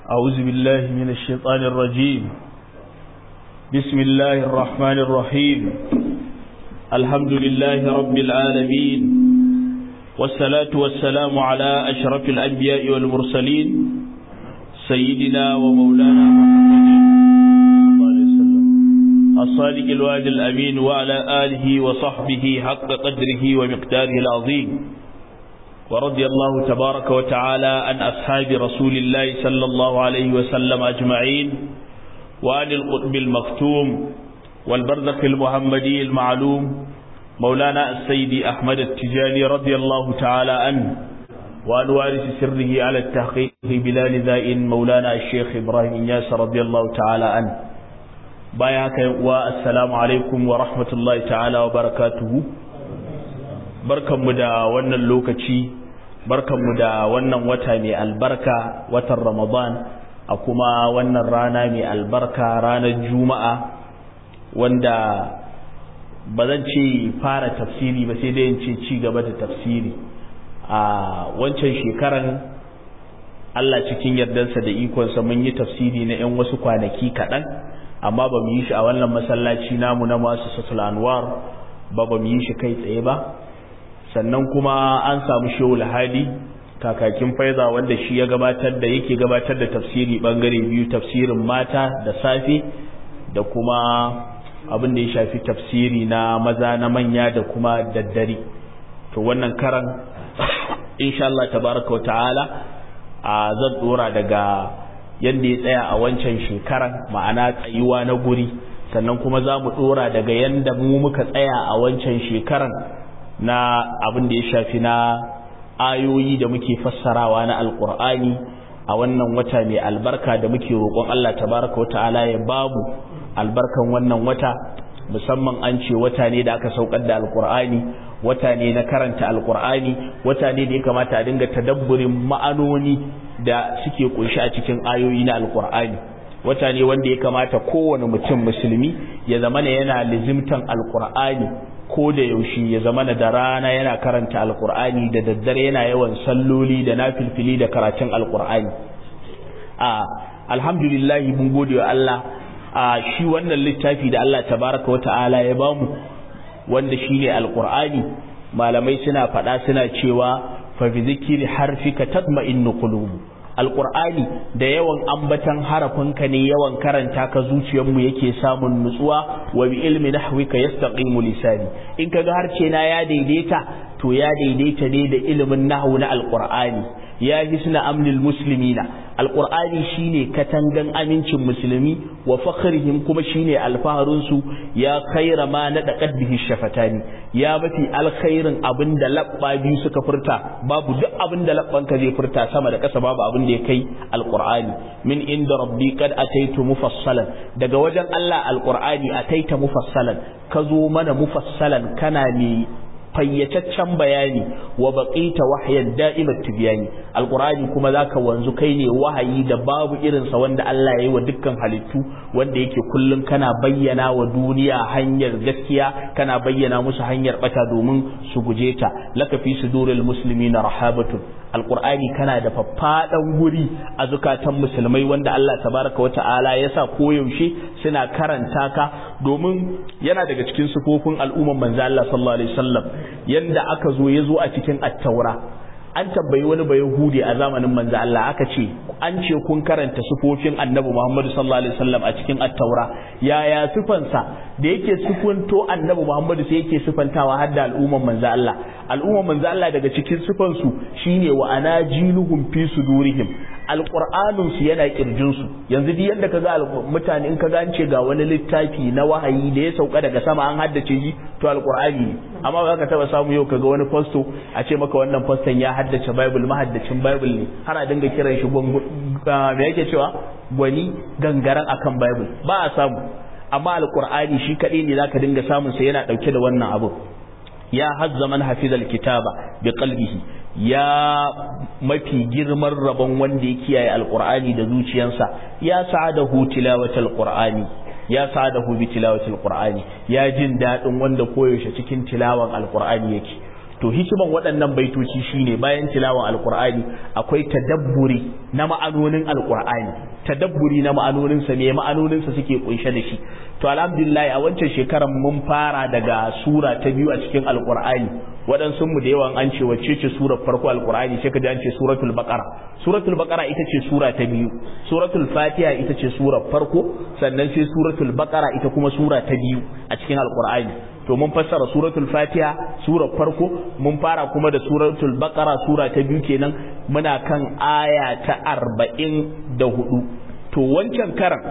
أعوذ بالله من الشيطان الرجيم. بسم الله الرحمن الرحيم. الحمد لله رب العالمين، والصلاة والسلام على أشرف الأنبياء والمرسلين سيدنا ومولانا محمد الصادق الوعد الأمين وعلى آله وصحبه حق قدره ومقداره العظيم. ورضي الله تبارك وتعالى عن أصحاب رسول الله صلى الله عليه وسلم أجمعين، وعن القطب المختوم والبرزخ المحمدي المعلوم مولانا السيد أحمد التجاني رضي الله تعالى عنه، وعن وارث سره على التحقيق بلا نزاع مولانا الشيخ إبراهيم إنياس رضي الله تعالى عنه. بايعك والسلام عليكم ورحمة الله تعالى وبركاته. barkanmu da wannan lokaci, barkanmu da wannan wata mai albarka, watan Ramadan, a kuma wannan rana mai albarka, ranar Juma'a, wanda ba zan ce fara tafsiri ba sai dai in ce ci gaba da tafsiri. A wancan shekaran Allah cikin yardansa da ikonsa mun yi tafsiri na 'yan wasu kwanaki kaɗan, amma ba mu yi shi a wannan masallaci namu na Muassasatul Anwar ba mu yi shi kai tsaye ba. Sannan kuma an samu Shehu Hadi kakakin Faiza, wanda shi ya yake gabatar da tafsiri bangare biyu, tafsirin mata da safe da kuma abin da ya shafi tafsiri na maza na manya da kuma daddare. To wannan karan insha Allah tabaraka ta'ala zan dora daga yanda ya tsaya a wancan shekaran, ma'ana tsayuwa na guri, sannan kuma za mu dora daga yanda mu muka tsaya a wancan shekaran na abin da ya shafi na ayoyi da muke fassarawa na alkur'ani a wannan wata mai albarka da muke roƙon Allah tabaraka wa ta'ala ya babu albarkan wannan wata. Musamman an ce wata ne da aka saukar da alkur'ani, wata ne na karanta alkur'ani, wata ne da ya kamata a dinga tadabburin ma'anoni da suke kunshi a cikin ayoyi na alkur'ani, wata ne wanda ya kamata kowane mutum musulmi ya zamana yana lizimtan alkur'ani ko da yaushe, ya zama da rana yana karanta alkur'ani, da daddare yana yawan salloli da nafilfili da karatun alkur'ani. Alhamdulillah, mun gode wa Allah. Shi wannan littafi da Allah tabaraka wa ta'ala ya bamu, wanda shine alkur'ani, malamai suna faɗa suna cewa fa bi zikri harfika tatma'innu qulub. alƙur'ani da yawan ambatan harafinka ne, yawan karanta ka zuciyarmu yake samun nutsuwa. wa bi ilmi nahwika yastaqimu lisani. in kaga harce na ya daidaita, to ya daidaita ne da ilimin nahwu na alƙur'ani. ya hisna amnil muslimina, alƙur'ani shine katangan amincin musulmi, wa fakhrihim, kuma shine alfaharun su. ya khaira ma nadaqat bihi shafatani, ya mafi alkhairin abinda labba biyu suka furta. babu duk abinda labban ka zai furta sama da ƙasa, babu abin da ya kai alqur'ani. min inda rabbi qad ataitu mufassalan, daga wajen Allah alqur'ani ataita mufassalan, ka zo mana mufassalan, kana ne fayyataccen bayani. wa baqita wahyan da'imat tibyani, alqur'ani kuma zaka wanzu kai ne wahayi da babu irin sa wanda Allah ya yi wa dukkan halittu, wanda yake kullun kana bayyana wa duniya hanyar gaskiya, kana bayyana musu hanyar bata domin su guje ta. laka fi suduril muslimina rahabatun, alqur'ani kana da faffadan guri a zukatan musulmai, wanda Allah tabaraka wa ta'ala ya sa koyaushe suna karanta ka, domin yana daga cikin sifofin al'umman manzo Allah sallallahu alaihi wasallam. yanda aka ya zo a cikin at-taura, an tambayi wani bayahudi a zamanin manzo Allah, aka ce an ce kun karanta sifofin annabi Muhammad sallallahu alaihi wasallam a cikin at-taura, yaya sifansa da yake sifanto annabi Muhammad sai yake sifantawa har da al'umman manzo Allah. al'umman manzo Allah daga cikin sifansu shine wa anajiluhum fi sudurihim, alqur'anun su yana kirjin su. yanzu duk yanda kaga mutane, in kaga an ce ga wani littafi na wahayi da ya sauka daga sama an haddace shi, to alqur'ani ne. amma ba ka taba samu yau kaga wani fasto a ce maka wannan faston ya haddace bible, mahaddacin bible ne, har a dinga kiran shi me yake cewa gwani gangaren akan bible, ba a samu. amma alqur'ani shi kadai ne zaka dinga samun sa yana dauke da wannan abu. ya hazza man hafizal kitaba bi qalbihi, ya mafi girman rabon wanda ya kiyaye alqur'ani da zuciyarsa. ya sa'adahu tilawatul qur'ani, ya sa'adahu bi tilawatul qur'ani, ya jin dadin wanda koyaushe cikin tilawan alqur'ani yake. to hikiman waɗannan baitoci shine bayan tilawan alqur'ani akwai tadabburi na ma'anonin alqur'ani, tadabburi na ma'anonin sa, me ma'anonin sa suke kunshe da shi. To alhamdulillah a wancan shekaran mun fara daga sura ta biyu a cikin alqur'ani. Waɗansu mu da yawan an ce wacce ce surar farko alqur'ani sai ka ji an ce suratul baqara. Suratul baqara ita ce sura ta biyu, suratul fatiha ita ce surar farko, sannan sai suratul baqara ita kuma sura ta biyu a cikin alqur'ani. To mun fassara suratul fatiha surar farko, mun fara kuma da suratul baqara sura ta biyu kenan, muna kan aya ta 44. To wancan karan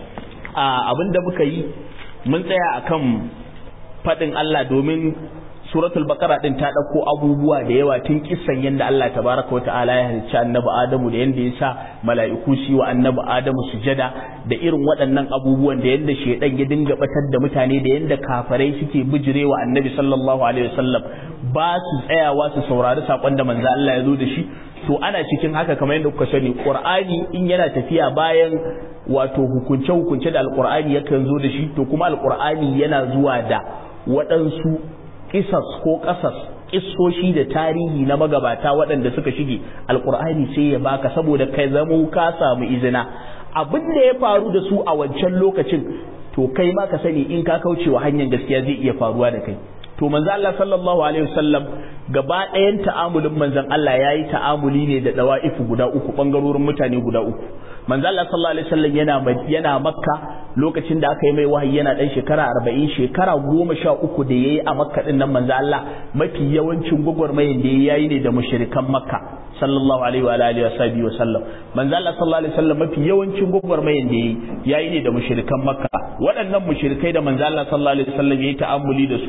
abinda muka yi mun tsaya akan fadin Allah, domin suratul baqara din ta dauko abubuwa da yawa tun kissan yanda Allah tabaraka wa ta'ala ya halicci annabi Adamu, da yanda ya sa mala'iku su wa annabi Adamu sujada, da irin waɗannan abubuwan, da yanda shedan ya dinga batar da mutane, da yanda kafirai suke bijirewa annabi sallallahu alaihi wasallam, ba su tsayawa su saurari sakon da manzo Allah ya zo da shi. To ana cikin haka kamar yadda kuka sani Qur'ani in yana tafiya bayan wato hukunce da Al-Qur'ani yakan zo da shi, to kuma Al-Qur'ani yana zuwa da waɗansu kisas ko kasas kissoshi da tarihi na magabata waɗanda suka shige Al-Qur'ani sai ya baka, saboda kai zamo ka samu izina abin da ya faru da su a wancan lokacin, to kai ma ka sani in ka kaucewa hanyar gaskiya zai iya faruwa da kai. To manzo Allah sallallahu alaihi wasallam gaba ɗayan ta'amulin manzon Allah yayi ta'amuli ne da dawa'ifu guda uku, bangarorin mutane guda uku. Manzo Allah sallallahu alaihi wasallam yana Makka lokacin da aka yi mai wahayi yana dan shekara 40, shekara 13 da yayi a Makka din nan manzo Allah mafi yawancin gwagwarmayin da yayi ne da mushrikan Makka sallallahu alaihi wa alihi wa sallam. Manzo Allah sallallahu alaihi wasallam mafi yawancin gwagwarmayin da yayi ne da mushrikan Makka. Waɗannan mushrikai da manzo Allah sallallahu alaihi wasallam yayi ta'amuli da su,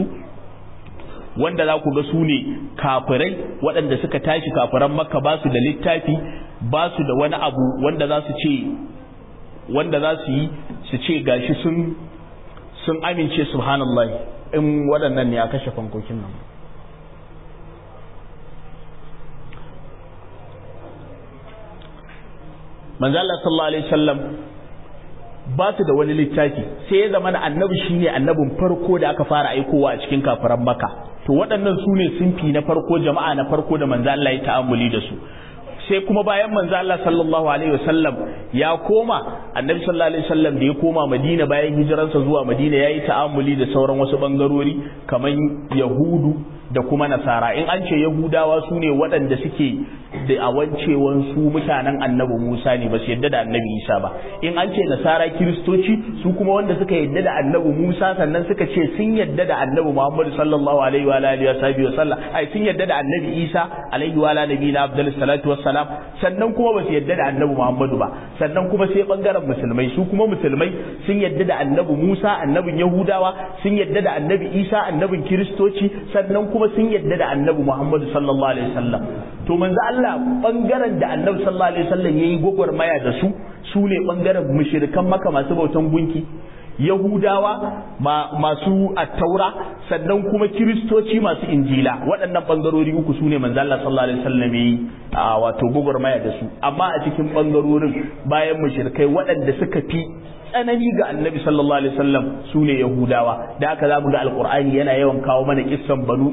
wanda za ku ga su ne kafirai waɗanda suka tashi kafiran Makka, ba su da littafi, ba su da wani abu wanda za su yi su ce gashi sun amince. Subhanallah, in waɗannan ne a kashe fankokin nan. Manzo Allah sallallahu alaihi wasallam ba su da wani littafi, sai ya zama annabi shine annabin farko da aka fara aikowa a cikin kafiran Makka. To waɗannan su ne sunfi na farko, jama'a na farko da manzo Allah ya ta'amuli da su. Sai kuma bayan manzo Allah sallallahu alaihi wasallam ya koma, annabi sallallahu alaihi wasallam da ya koma Madina bayan hijiransa zuwa Madina, yayi ta'amuli da sauran wasu bangarori kamar Yahudu da kuma Nasara. In an ce Yahudawa su ne waɗanda suke da awancewan su mutanen annabi Musa ne, ba su yadda da annabi Isa ba. In an ce Nasara Kiristoci su kuma wanda suka yadda da annabi Musa sannan suka ce sun yadda da annabi Muhammad sallallahu alaihi wa alihi wa sallam, ai sun yadda da annabi Isa alaihi wa alihi na afdalus salatu wassalam, sannan kuma ba su yadda da annabi Muhammadu ba. Sannan kuma sai bangaren musulmai, su kuma musulmai sun yadda da annabi Musa annabin Yahudawa, sun yadda da annabi Isa annabin Kiristoci, sannan kuma sun yadda da annabi Muhammadu sallallahu alaihi wasallam. To manzo Allah bangaren da annabi sallallahu alaihi wasallam yayi gwagwarmaya da su ne bangaren mushrikan Makka masu bautan gunki, Yahudawa masu attaura, sannan kuma Kiristoci masu injila. Waɗannan bangarori uku su ne manzo Allah sallallahu alaihi wasallam yayi wato gwagwarmaya da su. Amma a cikin bangarorin bayan mushrikai waɗanda suka fi tsanani ga annabi sallallahu alaihi wasallam su ne Yahudawa. Da haka zamu ga alqur'ani yana yawan kawo mana kissan banu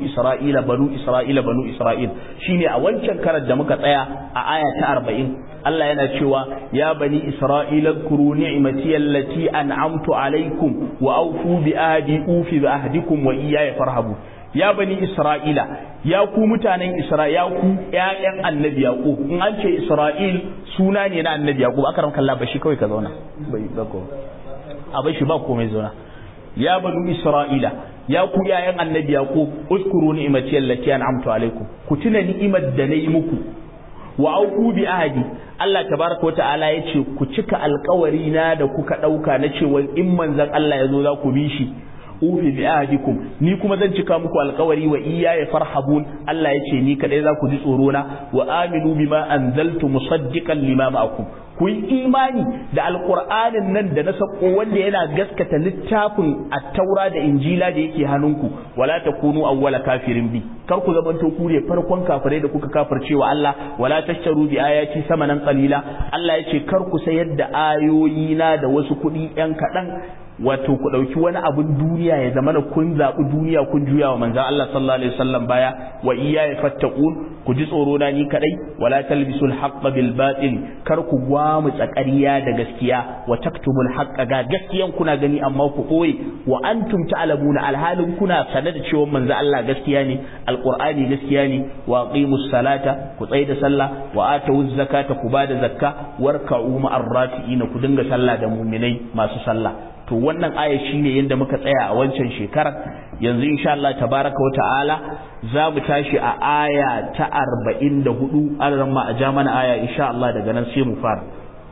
Isra'ila. Shine a wancan karar da muka tsaya a aya ta 40 Allah yana cewa ya bani Isra'ila zkuru ni'mati allati an'amtu alaikum wa awfu bi ahdi ufi bi ahdikum wa iyaya farhabu. Ya bani Isra'ila, ya ku mutanen Isra'ila, ya ku ƴaƴan annabi Yaqub. In an ce Isra'il suna ne na annabi Yaqub. Akaram kallah bashi kawai ka zauna, bai bako a bashi ba komai zauna. Ya bani Isra'ila, ya ku ƴaƴan annabi Yaqub, uskuru ni'mati allati an'amtu alaikum, ku tuna ni'imar da nayi muku. Wa auku bi ahdi, Allah tabaraka wata'ala yace ku cika alƙawari na da kuka dauka na cewa in manzon Allah ya zo za ku bi shi. Ufi bi ahdikum, ni kuma zan cika muku alƙawari wa iyaya farhabun. Allah yace ni kadai za ku ji tsoro na. Wa aminu bima anzaltu musaddiqan lima ma'akum, ku yi imani da alƙur'anin nan da na sako wanda yana gaskata littafin at-taura da injila da yake hannunku. Wala takunu awwala kafirin bi, kar ku zamanto ku ne farkon kafirai da kuka kafircewa Allah. Wala tashtaru bi ayati samanan qalila, Allah yace kar ku sayar da ayoyi na da wasu kuɗi ɗan kaɗan wato ku dauki wani abun duniya ya zama kun zabi duniya kun juya wa manzon Allah sallallahu alaihi wasallam baya wa iyaya fattaqun ku ji tsoro na ni kadai wala talbisul haqqa bil batil kar ku gwamu tsakariya da gaskiya wa taktumul haqqa ga gaskiyan kuna gani amma ku koyi wa antum ta'lamuna alhalin kuna sanar da cewa manzon Allah gaskiya ne alqur'ani gaskiya ne wa aqimus salata ku tsaya da sallah wa atawuz zakata ku bada zakka warka'u ma'ar rafi'ina ku dinga sallah da mu'minai masu sallah. To wannan aya shine yanda muka tsaya a wancan shekarar. Yanzu insha Allah tabaraka wa ta'ala za mu tashi a aya ta 44 an ramma a ja mana aya insha Allah daga nan sai mu fara.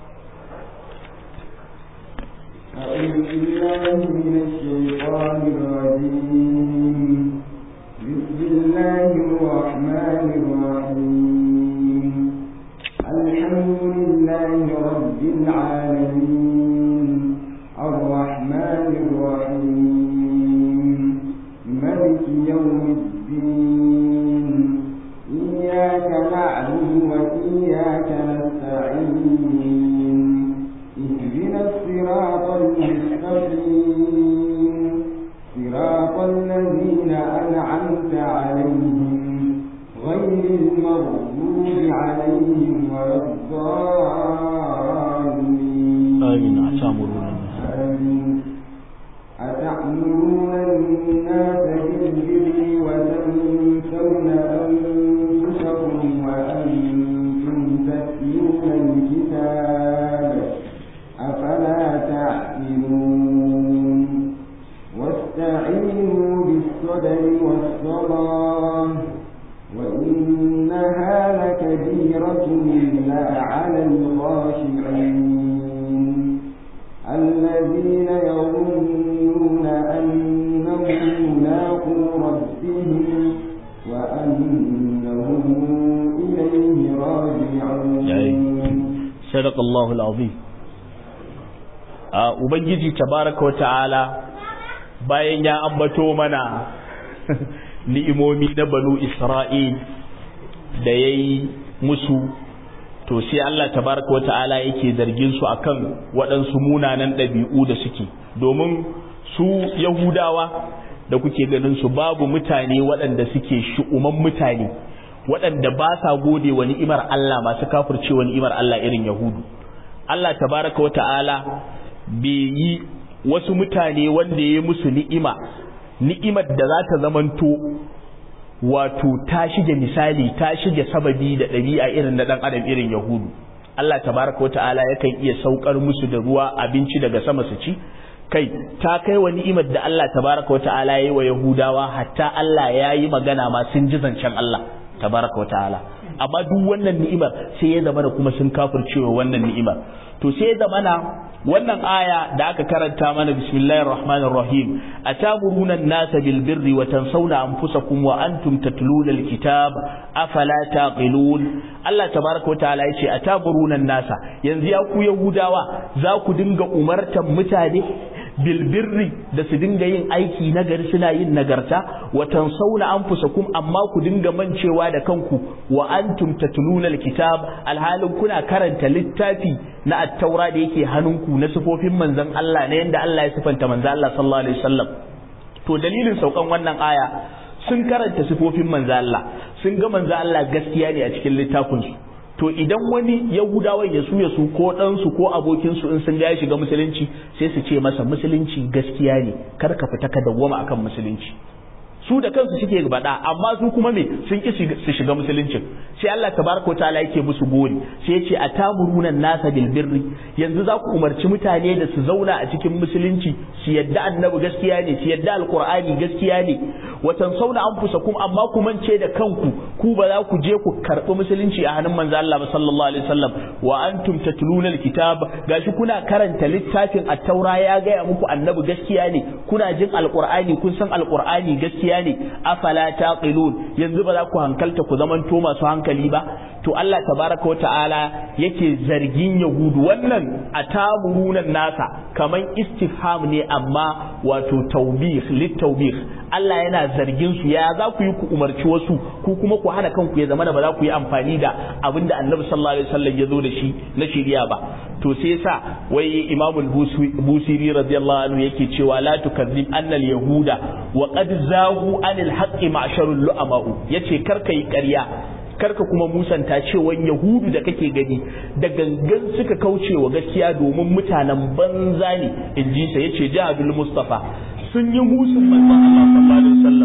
Alhamdulillahi rabbil alamin الرحمن الرحيم مالك يوم الدين إياك نعبد وإياك نستعين اهدنا الصراط المستقيم صراط الذين أنعمت عليهم غير المغضوب عليهم ولا الضالين آمين. أتأمرون الناس بالبر وتنسون أنفسكم وأنتم تتلون الكتاب أفلا تعقلون واستعينوا بالصبر والصلاة وإنها لكبيرة إلا على الخاشعين الذين يظنون أنهم ملاقو ربهم وأنهم إليه راجعون. صدق الله العظيم. Ubangiji tabaraka wa ta'ala bayan ya ambato mana ni'imomi na banu Isra'il da yayi musu, to sai Allah tabaraka wata'ala yake zargin su akan waɗansu munanan ɗabi'u da suke, domin su Yahudawa da kuke ganin su babu mutane waɗanda suke shu'uman mutane waɗanda ba sa gode wa ni'imar Allah, masu kafirce wa ni'imar Allah irin Yahudu. Allah tabaraka wata'ala bai yi wasu mutane wanda ya yi musu ni'imar da za ta zamanto wato ta shige misali, ta shige sababi da ɗabi'a irin na ɗan adam irin Yahudu. Allah tabaraka wata'ala yakan iya saukar musu da ruwa abinci daga sama su ci, kai ta kai wa ni'imar da Allah tabaraka wata'ala ya yi wa Yahudawa hatta Allah ya yi magana ma sun ji zancen Allah tabaraka wata'ala. Amma duk wannan ni'imar sai ya zama da kuma sun kafircewa wannan ni'imar. To sai ya zama na wannan aya da aka karanta mana bismillahir rahmanir rahim atamuruna an-nasa bil birri wa tansawna anfusakum wa antum tatluna al-kitab afala taqilun. Allah tabaaraka wa ta'ala yace atamuruna an-nasa, yanzu ya ku Yahudawa za ku dinga umartan mutane bilbirri da su dinga yin aiki nagari, suna yin nagarta, wa tansawna anfusakum amma ku dinga mancewa da kanku, wa antum tatluna alkitab alhalin kuna karanta littafi na at-taura da yake hannunku na sifofin manzon Allah, na yanda Allah ya sifanta manzon Allah sallallahu alaihi wasallam. To dalilin saukan wannan aya, sun karanta sifofin manzon Allah, sun ga manzon Allah gaskiya ne a cikin littafin su. To idan wani Yahudawan ya su ko ɗansu ko abokinsu in sun ga ya shiga musulunci, sai su ce masa musulunci gaskiya ne, kar ka fita ka dawwama akan musulunci. Su da kansu suke bada, amma su kuma me sun ki su shiga musuluncin. Sai Allah tabaraka wa ta'ala yake musu gori, sai yace atamuruna nasa bil birri, yanzu za ku umarci mutane da su zauna a cikin musulunci, su yadda annabi gaskiya ne, su yadda alqur'ani gaskiya ne, wa tansawna anfusakum amma ku mance da kanku, ku ba za ku je ku karbi musulunci a hannun manzo Allah sallallahu alaihi wasallam, wa antum tatluna alkitab, gashi kuna karanta littafin at-taura ya ga muku annabi gaskiya ne, kuna jin alqur'ani kun san alqur'ani gaskiya ne, afala taqilun, yanzu ba za ku hankalta ku zamanto masu hankali hankali ba to Allah tabaraka wa ta'ala yake zargin yahudu. Wannan atamurunan nasa kaman istifham ne amma wato tawbih litawbih. Allah yana zargin su, ya za ku yi ku umarci wasu ku kuma ku hana kanku ya zama da ba za ku yi amfani da abinda Annabi sallallahu alaihi wasallam ya zo da shi na shari'a ba. To sai yasa wai Imam al-Busiri radiyallahu anhu yake cewa la tukadzib anna al-yahuda wa qad zagu anil haqqi ma'sharul lu'ama'u, yace karka yi ƙarya karka kuma musanta cewa yahudu da kake gani da gangan suka kauce wa gaskiya domin mutanen banza ne, inji sa yace jahadul mustafa sun yi musun manzon Allah sallallahu alaihi wasallam.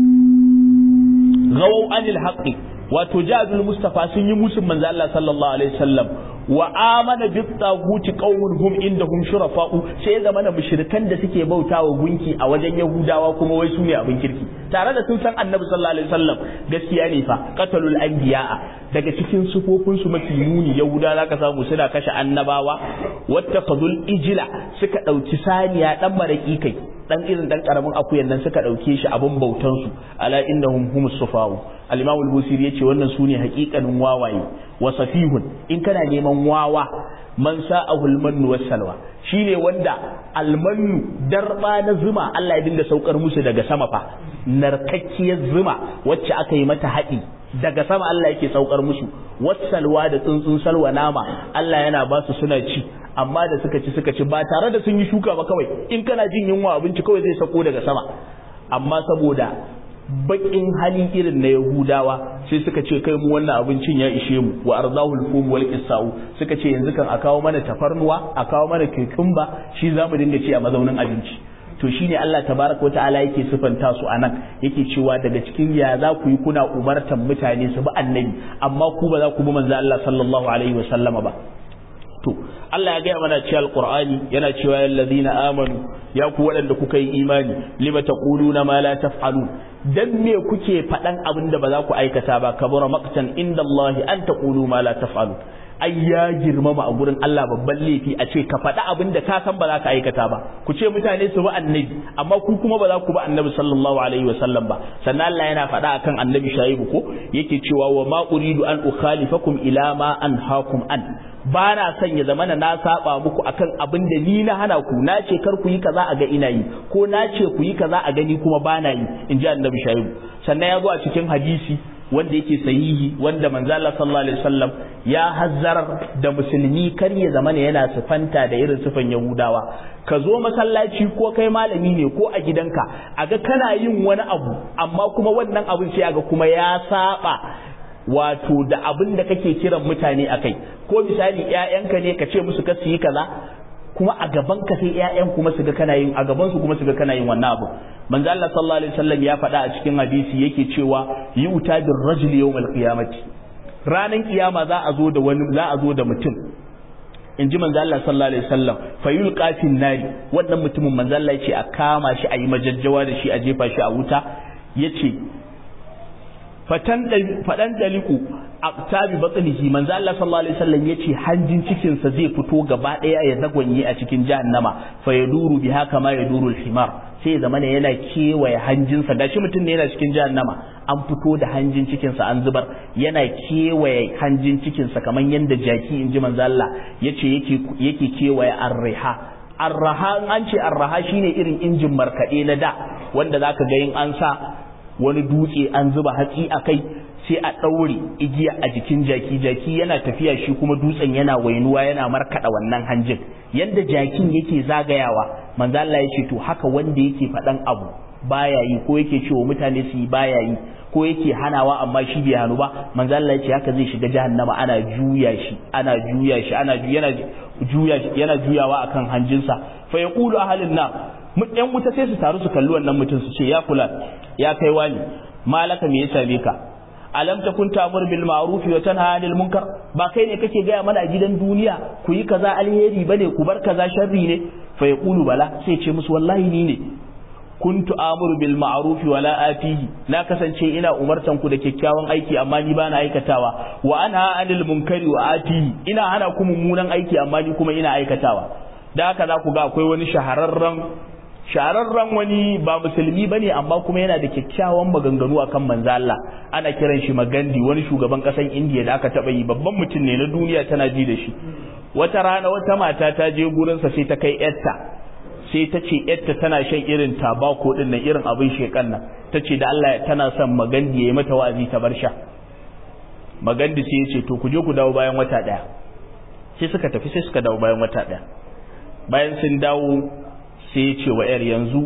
gawaw anil haqqi wato jahadul mustafa sun yi musun manzon Allah sallallahu alaihi wasallam. wa amana bit taguti qaumun hum indahum shurafa'u, sai zamana mushrikan da suke bautawa gunki a wajen yahudawa kuma wai su ne abin kirki, tare da sun san annabi sallallahu alaihi wasallam gaskiya ne fa. qatalul anbiya'a, daga cikin sufofin su mafi muni yahuda zaka samu suna kashe annabawa. wattaqadul ijla, suka dauki saniya dan maraki kai dan irin dan karamin akuyan nan suka dauke shi abin bautan su. ala innahum humus sufa'u, al-imam al-busiri yace wannan sune haƙiƙanin wawaye. wa safihun, in kana neman wawa man sa'ahu al-mannu was-salwa, shine wanda al-mannu darba na zuma Allah ya dinga saukar musu daga sama fa, narkakkiyar zuma wacce aka yi mata haɗi daga sama Allah yake saukar musu. was-salwa da tsuntsun salwa nama Allah yana ba su suna ci, amma da suka ci ba tare da sun yi shuka ba, kawai in kana jin yunwa abinci kawai zai sako daga sama. amma saboda bakin hali irin na Yahudawa sai suka ce kai mu wannan abincin ya ishe mu. wa arzahul fum wal qisau, suka ce yanzu kan a kawo mana tafarnuwa, a kawo mana cucumber, shi zamu dinga ci a mazaunin abinci. to shine Allah tabaraka wataala yake sifanta su anan, yake cewa daga cikin ya za ku yi kuna umartan mutane su bi annabi amma ku ba za ku bi manzo Allah sallallahu alaihi wasallama ba. to Allah ya gaya mana cewa alqur'ani yana cewa allazina amanu, ya ku waɗanda kuka yi imani, lima taquluna ma la taf'alun, dan me kuke faɗan abin da ba za ku aikata ba. kabura maqtan inda Allah an taqulu ma la taf'alun, ai ya girmama a gurin Allah babban laifi a ce ka faɗa abin da ka san ba za ka aikata ba. ku ce mutane su bi annabi amma ku kuma ba za ku bi annabi sallallahu alaihi wa sallam ba. sannan Allah yana faɗa akan annabi Shaibu ko yake cewa wa ma uridu an ukhalifakum ila ma anhaakum an, ba na son ya zamana na saba muku akan abin da ni na hana ku, na ce kar ku yi kaza a ga ina yi, ko na ce ku yi kaza a gani kuma ba na yi, in ji annabi Shaibu. sannan ya zo a cikin hadisi wanda yake sahihi wanda manzo Allah sallallahu alaihi wasallam ya hazzarar da musulmi kar ya zamana yana sifanta da irin sifan Yahudawa. ka zo masallaci ko kai malami ne ko a gidanka aga kana yin wani abu amma kuma wannan abin sai aga kuma ya saba wato da abin da kake kiran mutane akai. ko misali ƴaƴanka ne ka ce musu ka su yi kaza kuma a gaban ka sai ƴaƴan kuma su ga kana yin, a gaban su kuma su ga kana yin wannan abu. manzo Allah sallallahu alaihi wasallam ya faɗa a cikin hadisi yake cewa yu'ta bir rajuli yawmal qiyamati, ranan kiyama za a zo da wani, za a zo da mutum, in ji manzo Allah sallallahu alaihi wasallam, fayulqa fin nari, wannan mutumin manzo Allah yace a kama shi a yi majajjawa da shi a jefa shi a wuta. yace fadan daliku aqtabi batnihi, manzo Allah sallallahu alaihi wasallam yace hanjin cikin sa zai fito gaba daya ya zagwanye a cikin jahannama, fa yaduru biha kama yaduru al-himar, sai zamana yana kewaye hanjin sa, gashi mutum ne yana cikin jahannama an fito da hanjin cikin sa an zubar, yana kewaye hanjin cikin sa kaman yanda jaki, inji manzo Allah yace yake kewaye ar-riha. ar-raha an ce ar-raha shine irin injin markade na da wanda zaka ga yin an sa wani dutse an zuba hatsi a kai sai a ɗaure igiya a jikin jaki yana tafiya shi kuma dutsen yana wainuwa yana markaɗa wannan hanjin, yanda jakin yake zagayawa. manzo Allah ya ce to haka wanda yake faɗan abu baya yi ko yake cewa mutane su yi baya yi ko yake hanawa amma shi bai hanu ba, manzo Allah ya ce haka zai shiga jahannama ana juya shi yana juyawa akan hanjinsa. fa yaqulu ahlun nar, yan wuta sai su taru su kalli wannan mutum su ce ya kula, ya kai wani, malaka me ya same ka, alam takun ta'mur bil ma'ruf wa tanha 'anil munkar, ba kai ne kake gaya mana a gidan duniya ku yi kaza alheri bane ku bar kaza sharri ne? fa yaqulu bala, sai ce musu wallahi ni ne. kuntu amuru bil ma'ruf wa la atihi, na kasance ina umartan ku da kyakkyawan aiki amma ni bana aikatawa, wa anha 'anil munkari wa atihi, ina hana ku mummunan aiki amma ni kuma ina aikatawa. da haka za ku ga akwai wani shahararren shararren wani ba musulmi bane amma kuma yana da kyakkyawan maganganu akan manzo Allah, ana kiran shi Magandi, wani shugaban kasan Indiya da aka taba yi, babban mutum ne na duniya tana ji da shi. Wata rana wata mata ta je gurin sa sai ta kai yarta, sai ta ce yarta tana shan irin tabako din nan, irin abin shekan nan, ta ce da Allah tana son Magandi ya yi mata wa'azi ta bar sha. Magandi sai ya ce to ku je ku dawo bayan wata daya. Sai suka tafi, sai suka dawo bayan wata daya. Bayan sun dawo sai ya ce wa yar yanzu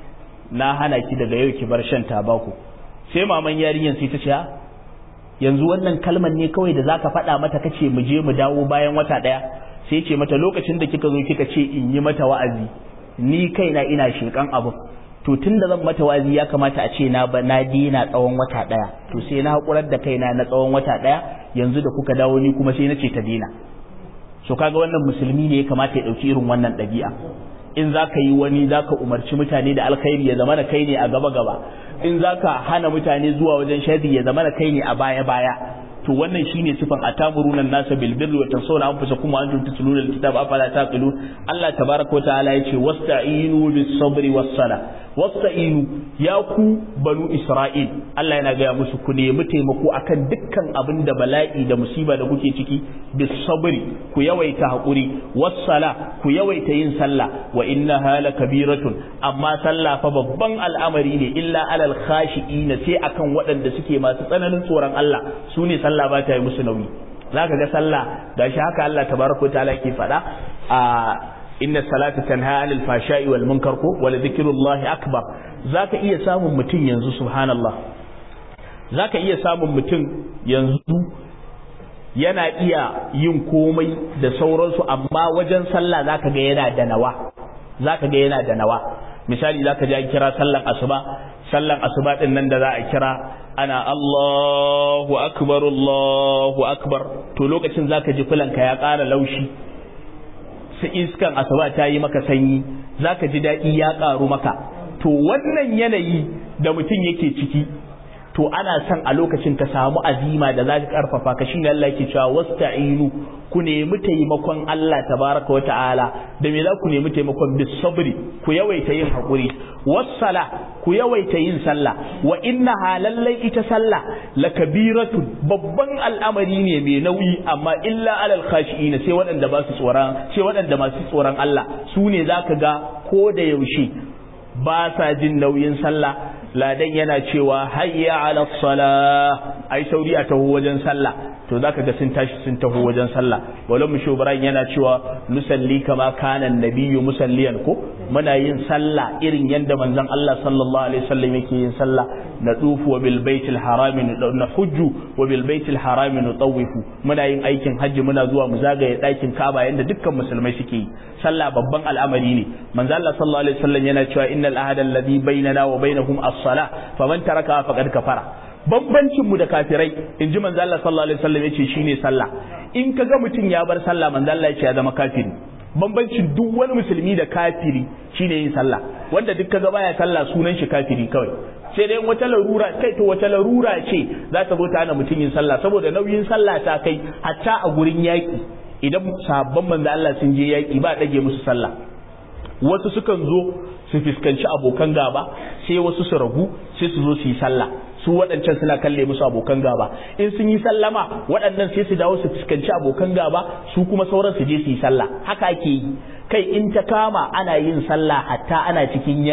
na hana ki daga yau ki bar shan tabako. Sai maman yarinyan sai ta ce yanzu wannan kalmar ne kawai da zaka faɗa mata kace mu je mu dawo bayan wata daya. Sai ce mata lokacin da kika zo kika ce in yi mata wa'azi ni kaina ina shekan abu, to tunda zan mata wa'azi ya kamata a ce na dina tsawon wata daya, to sai na hakurar da kaina na tsawon wata daya, yanzu da kuka dawo ni kuma sai na ce ta dina. So kaga wannan musulmi ne ya kamata ya dauki irin wannan ɗabi'a. In zaka yi wani zaka umarci mutane da alkhairi ya zama da kai ne a gaba gaba, in zaka hana mutane zuwa wajen sharri ya zama da kai ne a baya baya. To wannan shine sifan atamuruna an-nasa bil birri wa tansawna anfusakum wa antum tatluna al-kitaba afala taqilun. Allah tabaaraka wa ta'ala yace wasta'inu bis-sabri was-salah. Wasta'inu ya ku banu Isra'il, Allah yana ga musu ku nemi taimako akan dukkan abin da bala'i da musiba da kuke ciki, bis-sabri ku yawaita hakuri, was-salah ku yawaita yin sallah, wa innaha lakabiratun, amma sallah fa babban al'amari ne, illa alal khashi'ina, sai akan waɗanda suke masu tsananin tsoron Allah, su ne sallah ba ta yi musu nauyi. Zaka ga sallah gashi haka Allah tabaraka ta'ala yake faɗa a inna salata tanha 'anil fashai wal munkar ko wala dhikrullahi akbar. Zaka iya samun mutum yanzu subhanallah, zaka iya samun mutum yanzu yana iya yin komai da sauransu, amma wajen sallah zaka ga yana da nawa, zaka ga yana da nawa. Misali zaka ji an kira sallan asuba din nan da za a kira ana Allahu akbar, to lokacin zaka ji fulanka ya ƙara laushi, sai iskan asuba ta yi maka sanyi, zaka ji daɗi ya ƙaru maka. To wannan yanayi da mutum yake ciki, to ana son a lokacin ka samu azima da za ka karfafa ka. shine Allah yake cewa wasta'inu, ku nemi taimakon Allah tabaraka wa ta'ala. da me za ku nemi taimakon? bis sabri, ku yawaita yin hakuri, wassala, ku yawaita yin sallah, wa innaha lallai ita sallah lakabiratun, babban al'amari ne mai nauyi, amma illa alal khashi'ina, sai waɗanda ba su tsoron, sai waɗanda masu tsoron Allah su ne zaka ga ko da yaushe ba sa jin nauyin sallah. Ladan yana cewa hayya ala salah, ai sauri a taho wajen sallah, to zaka ga sun tashi sun taho wajen sallah. Wala mu shubran yana cewa nusalli kama kana annabiyyu musalliyan, ko muna yin sallah irin yanda manzon Allah sallallahu alaihi wasallam yake yin sallah. Natufu wa bil baitil harami nahujju wa bil baitil harami nutawifu, muna yin aikin hajji, muna zuwa mu zagaye dakin Kaaba yanda dukkan musulmai suke yi. Sallah babban al'amari ne. Manzon Allah sallallahu alaihi wasallam yana cewa innal ahada alladhi bainana wa bainahum as-salah faman taraka faqad kafara. Bambancin mu da kafirai, inji manzo Allah sallallahu alaihi wasallam yace shine sallah. In kaga mutun ya bar sallah, manzo Allah yace ya zama kafiri. Bambancin duk wani musulmi da kafiri shine yin sallah. Wanda duk kaga baya sallah sunan shi kafiri kawai. Sai dai wata larura, kai to wata larura ce za ta zo ta hana mutun yin sallah, saboda nauyin sallah ta kai hatta a gurin yaki. Idan sahabban manzo Allah sun je yaki ba dage musu sallah. Wasu sukan zo su fiskanci abokan gaba, sai wasu su ragu, sai su zo su yi sallah. Su waɗancan suna kalle musu abokan gaba, in sun yi sallama waɗannan sai su dawo su fuskanci abokan gaba, su kuma sauran su je su yi sallah. Haka ake yi. Kai in ta kama ana yin sallah hatta ana cikin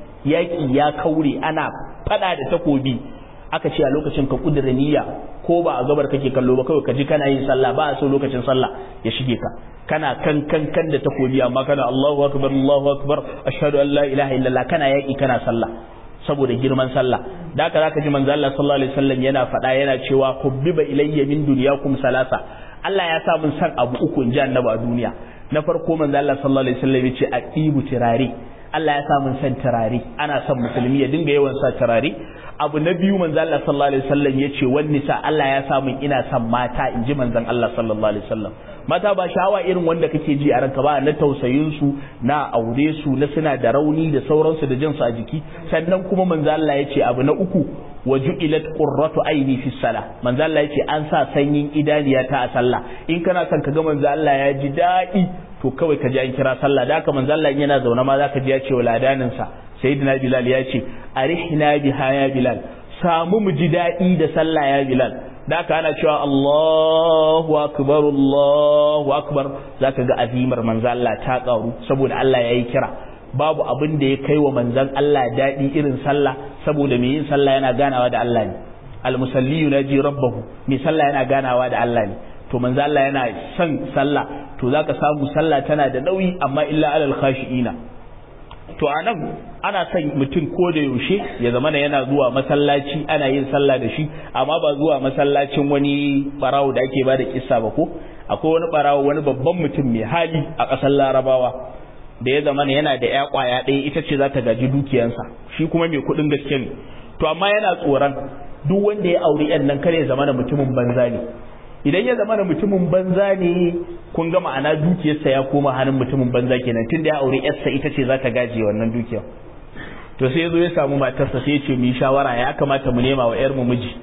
yaƙi ya kaure, ana faɗa da takobi, aka ce a lokacin ka kudura niyya, ko ba a gabar kake kallo ba, kawai ka ji kana yin sallah, ba a so lokacin sallah ya shige ka, kana kan da takobi, amma kana Allahu akbar ashhadu an la ilaha illallah, kana yaki kana sallah saboda girman sallah. Da haka zaka ji manzo Allah sallallahu alaihi wasallam yana faɗa, yana cewa hubbiba ilayya min dunyakum salasa, Allah ya sa mun san abu uku in ji annabi a duniya. Na farko manzo Allah sallallahu alaihi wasallam ya ce aqibu tirari, Allah ya sa mun san turare, ana son musulmi ya dinga yawan sa turare. Abu na biyu manzo Allah sallallahu alaihi wasallam yace wan nisa, Allah ya sa mun ina son mata, inji manzon Allah sallallahu alaihi wasallam. Mata ba shawa irin wanda kake ji a ranka ba, na tausayin su, na aure su, na suna da rauni da sauransu da jin su a jiki. Sannan kuma manzo Allah yace abu na uku waju'ilat qurratu aini fi salah manzo Allah yace an sa sanyin idaniya ta a sallah in kana son ka ga manzo Allah ya ji dadi to kawai ka ji an kira sallah da haka manzo Allah yana zaune ma zaka ji ya ce wa ladanin sa sayyidina Bilal ya ce arihna biha ya Bilal samu mu ji dadi da sallah ya Bilal da haka ana cewa Allahu akbar zaka ga azimar manzo Allah ta karu saboda Allah yayi kira babu abin da ya kai wa manzon Allah dadi irin sallah saboda mai yin sallah yana ganawa da Allah ne almusalli yunaji rabbahu mai sallah yana ganawa da Allah ne to manzon Allah yana son sallah to zaka samu sallah tana da nauyi amma illa alal khashiina to anan ana son mutum ko da yaushe ya zama yana zuwa masallaci ana yin sallah da shi amma ba zuwa masallacin wani barawo da ake bada kissa ba ko akwai wani barawo wani babban mutum mai hali a ƙasar Larabawa da ya zama yana da ƴa kwaya ɗaya ita ce za ta gaji dukiyansa shi kuma mai kuɗin gaske ne to amma yana tsoron duk wanda ya auri ƴan nan kare ya zama da mutumin banza ne idan ya zama da mutumin banza ne kun ga ma'ana dukiyarsa ya koma hannun mutumin banza kenan tunda ya auri ƴarsa ita ce za ta gaje wannan dukiyar to sai ya zo ya samu matarsa sai ya ce mu yi shawara ya kamata mu nema wa ƴar mu miji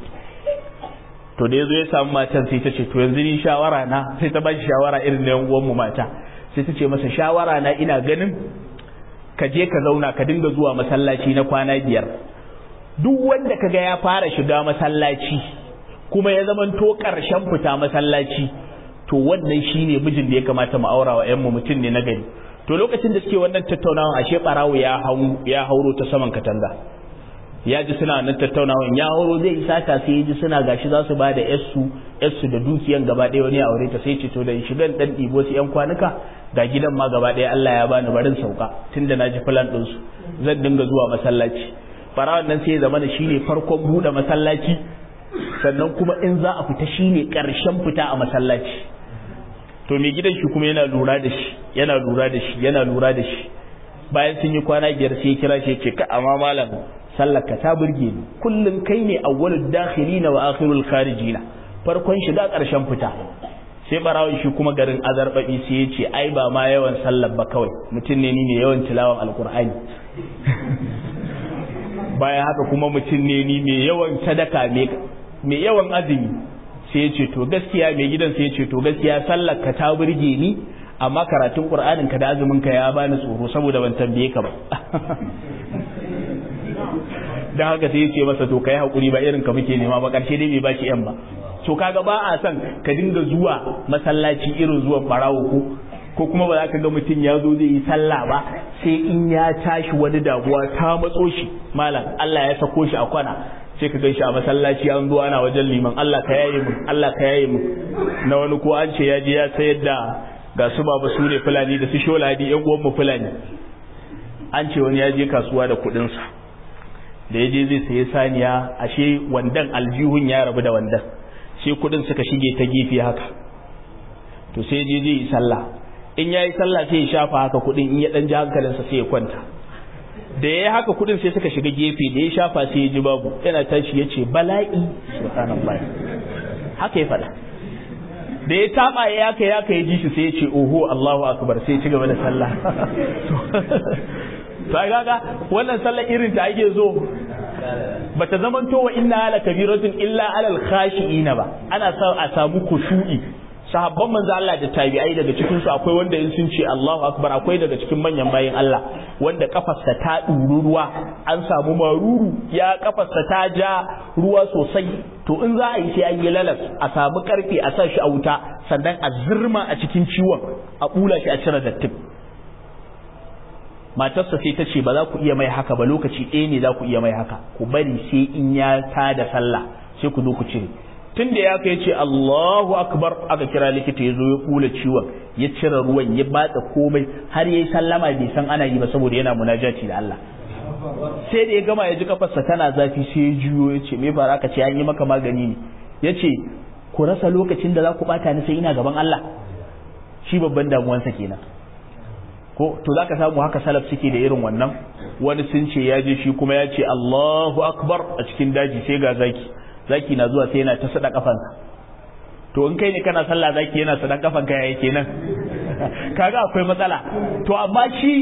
to da ya zo ya samu matar sai ta ce to yanzu ni shawara na sai ta ba shi shawara irin na yan uwan mu mata sai ta ce masa shawara na ina ganin ka je ka zauna ka dinga zuwa masallaci na kwana 5 duk wanda kaga ya fara shiga masallaci kuma ya zamanto karshen fita masallaci to wannan shine mijin da ya kamata mu aura wa ƴan mu mutum ne na gari to lokacin da suke wannan tattaunawa ashe barawo ya hauro ta saman katanga ya ji suna nan tattaunawa ya hauro zai sata sai ya ji suna gashi za su bada yarsu da dukiyan gaba ɗaya wani aure ta sai ce to da shigan dan ɗibo su ƴan kwanuka ga gidan ma gaba ɗaya Allah ya bani barin sauka tunda na ji plan ɗinsu zan dinga zuwa masallaci barawon nan sai ya zama shine farkon buɗe masallaci sannan kuma in za a fita shine ƙarshen fita a masallaci to mai gidan shi kuma yana lura da shi bayan sun yi kwana 5 sai ya kira shi ya ce ka amma malam sallar ka ta burge ni kullun kai ne awwalud dakhilina wa akhirul kharijina farkon shiga ƙarshen fita sai barawon shi kuma garin azarbabi sai ya ce ai ba ma yawan sallar ba kawai mutum ne ni mai yawan tilawan alqur'ani bayan haka kuma mutum ne ni mai yawan sadaka mai yawan azumi sai ya ce to gaskiya mai gidan sai ya ce to gaskiya sallar ka ta burge ni amma karatun qur'anin ka da azumin ka ya bani tsoro saboda ban tambaye ka ba dan haka sai ya ce masa to kai hakuri ba irin ka muke nema ba karshe dai bai baki yan ba to kaga ba a san ka dinga zuwa masallaci irin zuwan barawo ko kuma ba za ka ga mutum ya zo zai yi sallah ba sai in ya tashi wani damuwa ta matso shi malam Allah ya sako shi a kwana sai ka gaishe a masallaci an zo ana wajen liman Allah ka yaye mu na wani ko an ce ya je ya sayar da ga su baba su ne fulani da su sholadi yan uwan mu fulani an ce wani ya je kasuwa da kudin sa da yaje zai sayi saniya ashe wandan aljihun ya rabu da wandan sai kudin suka shige ta gefe haka to sai je zai yi sallah in yayi sallah sai ya shafa haka kudin in ya dan ji hankalinsa sai ya kwanta da yayi haka kudin sai suka shiga gefe da ya shafa sai ya ji babu yana tashi yace bala'i subhanallahi haka ya fada da ya taba ya kai ji shi sai ya ce oho Allahu akbar sai ya ci gaba da sallah sai kaga wannan sallar irin ta ake zo bata zamanto wa inna ala kabiratun illa alal khashiina ba ana sa a samu kushu'i sahabban manzo Allah da tabi'ai daga cikin su akwai wanda in sun ce Allahu akbar akwai daga cikin manyan bayin Allah wanda kafarsa ta duru ruwa an samu maruru ya kafarsa ta ja ruwa sosai to in za a yi sai an yi lalas a samu karfe a sa shi a wuta sannan a zirma a cikin ciwon a bula shi a cire dattin matarsa sai ta ce ba za ku iya mai haka ba lokaci ɗaya ne za ku iya mai haka ku bari sai in ya tada sallah sai ku zo ku cire tun da ya kai ce Allahu akbar aka kira likita ya zo ya kula ciwon ya cire ruwan ya batsa komai har yayi sallama bai san ana yi ba saboda yana munajati da Allah sai da ya gama ya ji kafarsa tana zafi sai ya juyo ya ce me fara aka ce an yi maka magani ne ya ce ku rasa lokacin da za ku bata ni sai ina gaban Allah shi babban damuwansa kenan ko to zaka samu haka salaf suke da irin wannan wani sun ce ya je shi kuma ya ce Allahu akbar a cikin daji sai ga zaki na zuwa sai yana ta sada kafansa to in kai ne kana sallah zaki yana sada kafanka yayi kenan kaga akwai matsala to amma shi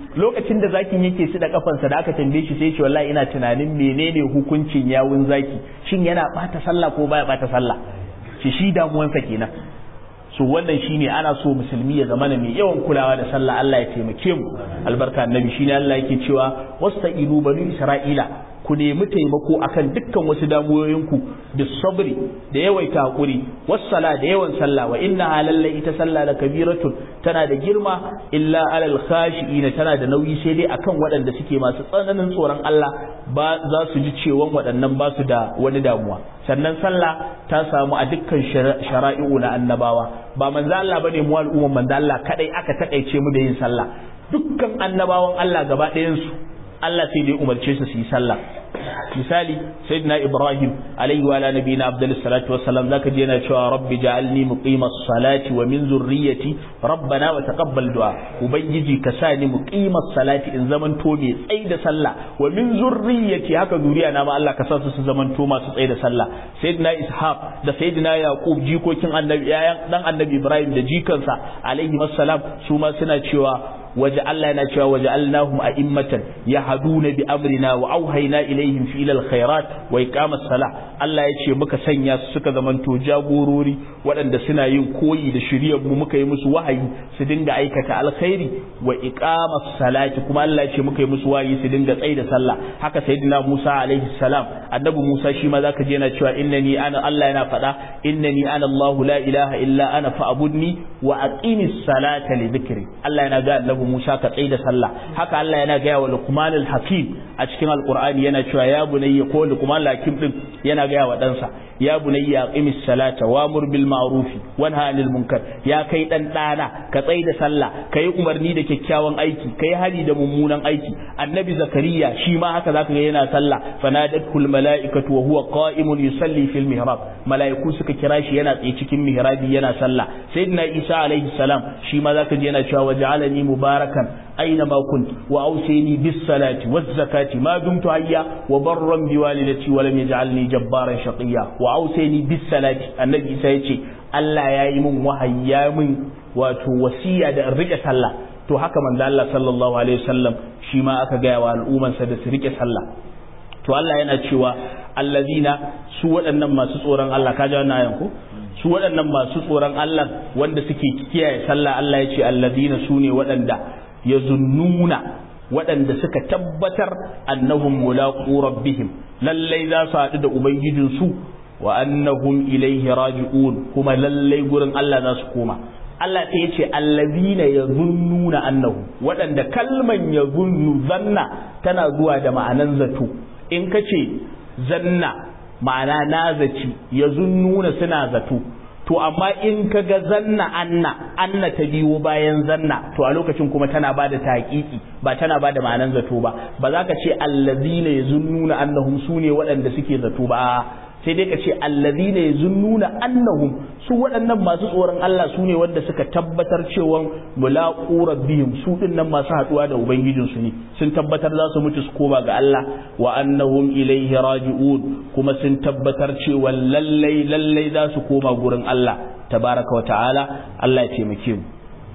lokacin da zakin yake su da kafansa da aka tambaye shi sai ya ce wallahi ina tunanin menene hukuncin yawun zaki, shin yana bata sallah ko baya bata sallah, shi damuwansa kenan. so wannan shine ana so musulmi ya zama mai yawan kulawa da sallah. Allah ya taimake mu, albarka annabi. shine Allah yake cewa wasta'inu bani isra'ila, ku nemi taimako akan dukkan wasu damuwoyinku da sabri da yawaita hakuri, wassala da yawan sallah, wa inna lallai ita sallah la kabiratun, tana da girma, illa alal khashi'ina, tana da nauyi sai dai akan waɗanda suke masu tsananin tsoron Allah, ba za su ji cewa waɗannan ba su da wani damuwa. sannan sallah ta samu a dukkan shara'i'u na annabawa, ba manzo Allah bane mu al'umman manzo Allah kadai aka takaice mu da yin sallah, dukkan annabawan Allah gaba ɗayan su Allah sai dai umarce su yi sallah. misali sayyidina Ibrahim alaihi wa ala nabiyina afdalus salatu wassalam, zaka je yana cewa rabbi ja'alni muqimas salati wa min zurriyyati rabbana wa taqabbal du'a, ubangiji ka sa ni muqimas salati, in zamanto mai tsayi da sallah, wa min zurriyyati, haka zuriya na ma Allah ka sa su zamanto masu tsayi da sallah. sayyidina Ishaq da sayyidina Yaqub jikokin annabi, yayan dan annabi Ibrahim da jikansa alaihi wassalam, su ma suna cewa Allah yana cewa waja'alnahum a'immatan yahduna bi amrina wa auhayna ilaihim fi ilal khairat wa iqamas salah. Allah ya ce muka sanya su suka zamanto jagorori waɗanda suna yin koyi da shiriyar mu, muka yi musu wahayi su dinga aikata alkhairi wa iqamas salati, kuma Allah ya ce muka yi musu wahayi su dinga tsayi da sallah. haka sayyidina Musa alaihi salam, annabi Musa shi ma zaka je yana cewa innani ana, Allah yana faɗa innani ana Allahu la ilaha illa ana fa'budni wa aqimis salata li dhikri. Allah yana ga annabi Musa ka tsaye da sallah. haka Allah yana gaya wa Luqman al-Hakim a cikin Al-Qur'ani yana cewa ya bunayya, ko Luqman al-Hakim din yana gaya wa ɗansa, ya bunayya aqimis salata wa'mur bil ma'ruf wanha 'anil munkar, ya kai dan dana ka tsaye da sallah, kai umarni da kyakkyawan aiki, kai hali da mummunan aiki. Annabi Zakariya shi ma haka zaka ga yana sallah, fanadatul mala'ikatu wa huwa qa'imun yusalli fil mihrab, mala'iku suka kira shi yana tsaye cikin mihrabi yana sallah. Sayyidina Isa alaihi salam shi ma zaka ji yana cewa waja'alani mubarakan aina ma kunt wa awsini bis salati waz zakati ma dumtu hayya wa barran bi walidati wa lam yaj'alni jabbaran shaqiyya wa awsini bis salati. annabi Isa yace Allah yayi min wahayi, ya min wato wasiya da rike sallah. to haka manzo Allah sallallahu alaihi wasallam shi ma aka ga wa al'umman sa da su rike sallah. to Allah yana cewa allazina, su waɗannan masu tsoron Allah, kaji wannan ayan ko, su waɗannan masu tsoron Allah wanda suke kiyaye sallah, Allah ya ce allazina su ne waɗanda yazunnuna, waɗanda suka tabbatar annahum mulaqu rabbihim, lallai za su haɗu da ubangijinsu, wa annahum ilaihi raji'un, kuma lallai gurin Allah za su koma. Allah ta yace allazina yazunnuna annahu, waɗanda kalman yazunnu, zanna tana zuwa da ma'anan zato. in kace zanna ma'ana na zaci, yazunnuna suna zato. to amma in kaga zanna anna ta biyo bayan zanna, to a lokacin kuma tana bada taqiqi, ba tana bada ma'anan zato ba. ba za ka ce allazina yazunnuna annahum sune waɗanda suke zato ba, sai dai ka ce allazina yazunnuna annahum, su waɗannan masu tsoron Allah su ne wanda suka tabbatar cewa mulaqu rabbihim, su dinnan masu haduwa da ubangijin su ne, sun tabbatar za su mutu su koma ga Allah, wa annahum ilaihi raji'un, kuma sun tabbatar cewa lallai za su koma gurin Allah tabaraka wa ta'ala. Allah ya taimake mu.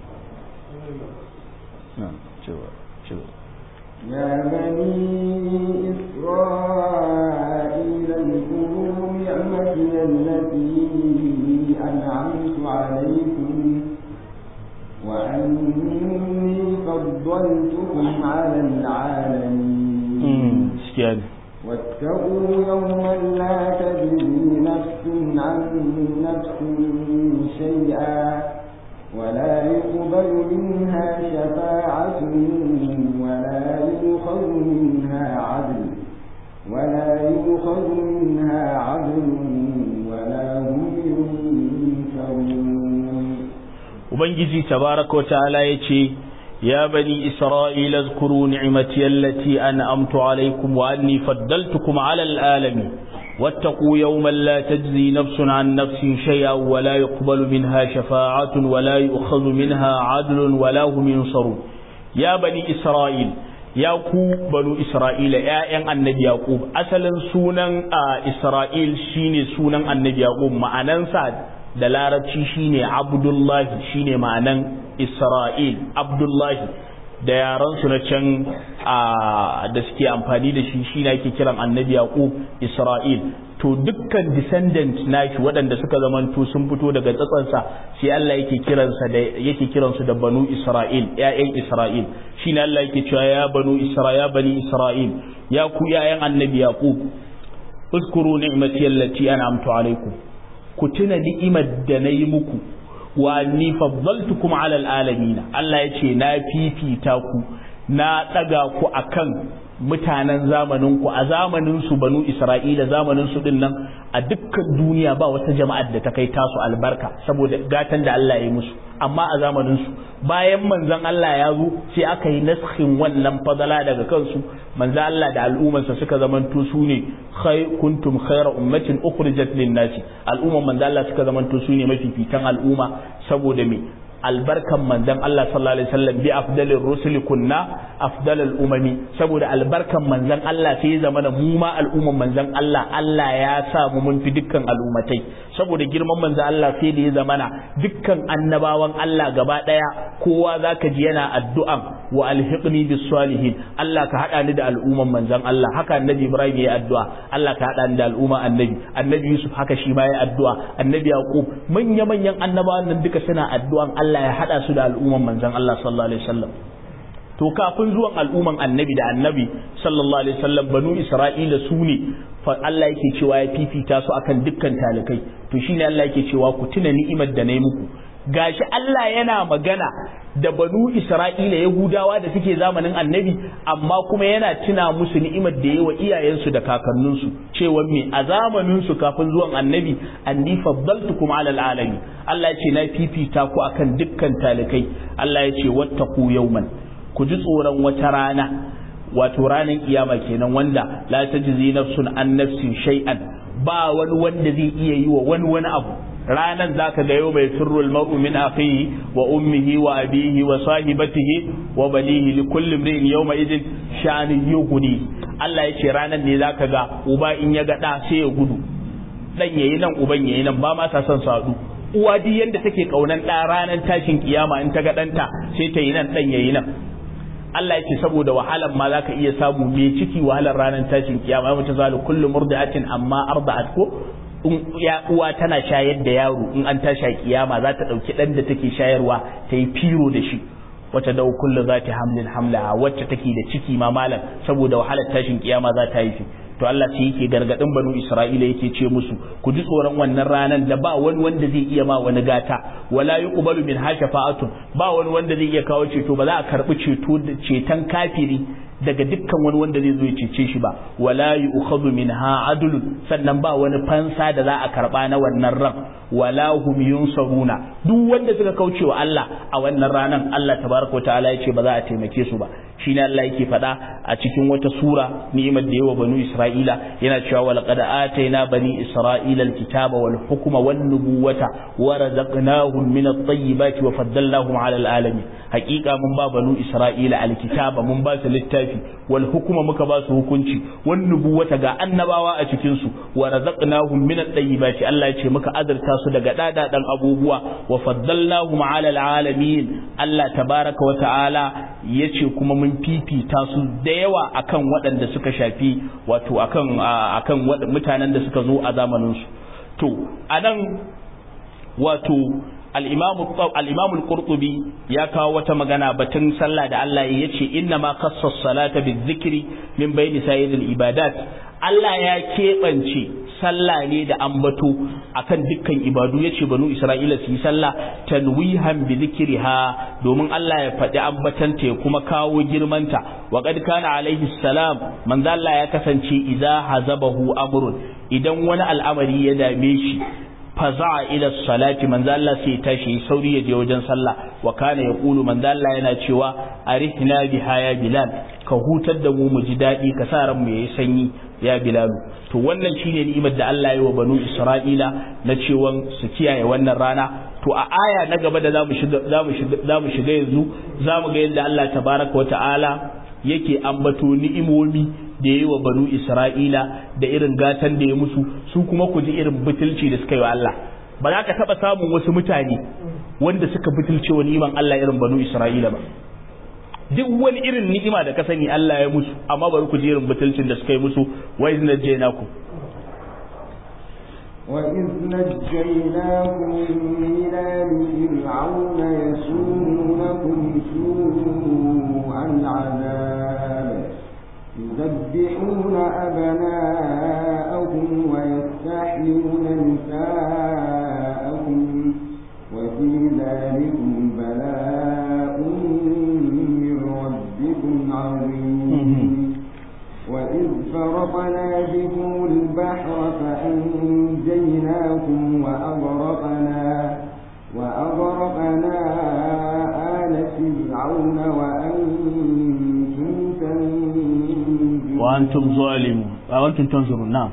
يا بني إسرائيل اذكروا نعمتي التي أنعمت عليكم وأني فضلتكم على العالمين. واتقوا يوما لا تجزي نفس عن نفس شيئا ولا يقبل منها شفاعة ولا يؤخذ منها عدل ولا هم ينصرون. ubangiji tabaraka wataala yace ya bani isra'ila zkuru ni'mati allati an'amtu alaykum wa anni faddaltukum 'ala al-alamin واتقوا يوما لا تجزي نفس عن نفس شيئا ولا يقبل منها شفاعة ولا يؤخذ منها عدل ولا هم ينصرون. يا بني إسرائيل، يا بنو إسرائيل يا النبي يعقوب، أصلا سونا إسرائيل شيني سونا النبي يعقوب، معنى سعد دلارة شيني عبد الله، شيني معنى إسرائيل عبد الله. da yaran su na can da suke amfani da shi shine ake kiran annabi Yaqub Isra'il. To dukkan descendant nashi waɗanda suka zamanto sun fito daga tsatsansa sai Allah yake kiransu da banu Isra'il, ƴaƴan Isra'il. Shine Allah yake cewa ya bani Isra'il, ya ku ƴaƴan annabi Yaqub, uzkuru ni'mati allati an'amtu alaykum, ku tuna ni'imar da nayi muku, wa anni faddaltukum 'ala al'alamin. Allah yace na fifita ku, na daga ku akan mutanen zamaninku, a zamaninsu banu Isra'ila, zamaninsu din nan a dukkan duniya ba wata jama'ar da ta kai tasu albarka saboda gatan da Allah ya yi musu. Amma a zamaninsu bayan manzon Allah ya zo sai aka yi naskhin wannan fadala daga kansu. Manzon Allah da al'ummarsa suka zamanto su ne kuntum khayra ummatin ukhrijat lin-nasi, al'umman manzon Allah suka zamanto su ne mafifitan al'umma saboda me albarkan manzon Allah sallallahu alaihi wasallam bi afdalir rusuli kunna afdalul umami, saboda albarkan manzon Allah sai ya zama mu ma al'umman manzon Allah Allah ya sa mu mun fi dukkan al'ummatai, saboda girman manzon Allah sai da ya zama dukkan annabawan Allah gaba daya kowa zaka ji yana addu'an wa alhiqni bis salihin, Allah ka hada ni da al'umman manzon Allah. Haka annabi Ibrahim ya addu'a, Allah ka hada ni da al'umma annabi Yusuf haka shi ma ya addu'a, annabi Yaqub, manyan annabawan nan duka suna addu'an Allah ya hada su da al'umman manzon Allah sallallahu alaihi wasallam. To kafin zuwan al'umman annabi da annabi sallallahu alaihi wasallam banu Isra'ila su ne fa Allah yake cewa ya fifita su akan dukkan talikai. To shine Allah yake cewa ku tuna ni'imar da nayi muku. Gashi Allah yana magana da banu Isra'ila Yahudawa da suke zamanin annabi, amma kuma yana tuna musu ni'imar da yawa iyayensu da kakanninsu, cewa me a zamaninsu kafin zuwan annabi anni faddaltukum 'ala al'alamin. Allah ya ce na fifita ku akan dukkan talikai. Allah ya ce wattaqu yawman, ku ji tsoron wata rana, wato ranar kiyama kenan, wanda la tajzi nafsun an nafsin shay'an, ba wani wanda zai iya yi wa wani abu. ranan zaka ga yau mai sirrul mar'u min akhihi wa ummihi wa abihi wa sahibatihi wa banihi li kulli imrin yawma idin sha'ani yughni. Allah yace ranan ne zaka ga uba in ya ga da sai ya gudu, dan yayi nan uban yayi nan, ba ma sa son sadu. Uwa duk yanda take kaunan da ranan tashin kiyama in ta ga danta sai ta yi nan dan yayi nan. Allah yake saboda wahalan ma zaka iya samu me ciki wahalar ranar tashin kiyama, mutu zalu kullu murdi'atin amma arda'at, ko in ya uwa tana shayar da yaro in an tashi kiyama za ta dauki dan da take shayarwa ta yi firo da shi, wata da kullu zati hamlin hamla, wacce take da ciki ma malam saboda wahalar tashin kiyama za ta haifi. To Allah sai yake gargadin banu Isra'ila yake ce musu ku ji tsoron wannan ranan da ba wani wanda zai iya ma wani gata, wala yuqbalu min hashafa'atun, ba wani wanda zai iya kawo ceto, ba za a karbi ceton kafiri daga dukkan wani wanda zai zo ya cece shi ba, wala yu'khadhu minha adlun, sannan ba wani fansa da za a karba na wannan ran, wala hum yunsaruna. Duk wanda suka kauce wa Allah a wannan ranan Allah tabaraka ta'ala yace ba za a taimake su ba. Shine Allah yake faɗa a cikin wata sura ni'imar da yawa banu Isra'ila, yana cewa wa laqad atayna bani Isra'ila al-kitaba wal hukma wan nubuwata wa razaqnahum min at-tayyibati wa faddalnahum 'ala al-alamin. Haqiqa mun ba banu Isra'ila al-kitaba, mun ba su littafi, wal hukma muka ba su hukunci, wan nubuwata ga annabawa a cikin su, wa razaqnahum min at-tayyibati, Allah yace muka azurta su daga dadadan abubuwa, wa faddalnahum 'ala al-alamin. Allah tabaraka wa ta'ala yace kuma mun fifita su da yawa akan waɗanda suka shafi wato akan mutanen da suka zo a zamanin su. To anan wato al-imam al-qurtubi ya kawo wata magana batun sallah da Allah ya ce inna ma khassa as-salata bizikri min bayni sayyidil ibadat. Allah ya keɓance sallah ne da ambato akan dukkan ibadu, yace banu Isra'ila su yi sallah tanwihan bi zikriha, domin Allah ya faɗi ambatanta ya kuma kawo girmanta. Wa qad kana alaihi salam, manzo Allah ya kasance idza hazabahu amrun, idan wani al'amari ya dame shi, faza'a ila salati, manzo Allah sai tashi sauri ya je wajen sallah. Wa kana yaqulu, manzo Allah yana cewa arihna biha ya bilal, ka hutar da mu ji dadi, ka sa ran mu yayi sanyi ya bilalu. To wannan shine ni'imar da Allah ya yi wa banu Isra'ila na cewa su kiyaye wannan rana. To a aya na gaba da zamu shiga yanzu zamu ga yadda Allah tabaraka wa ta'ala yake ambato ni'imomi da yayi wa banu Isra'ila da irin gatan da ya musu, su kuma ku ji irin butulci da suka yi wa Allah. Ba za ka taba samun wasu mutane wanda suka butulce wa ni'iman Allah irin banu Isra'ila ba. duk wani irin ni'ima da ka sani Allah ya musu amma bari ku ji irin butulcin da suka yi musu wa iz najjaynakum وإذ نجيناكم من آل فرعون يسومونكم سوء العذاب يذبحون أبناءكم ويستحيون نساءكم وفي ذلكم بلاء من ربكم عظيم وإذ فرقنا بكم البحر فأنجيناكم وأغرقنا آل فرعون وأنتم ظالمون وأنتم تنظرون. نعم.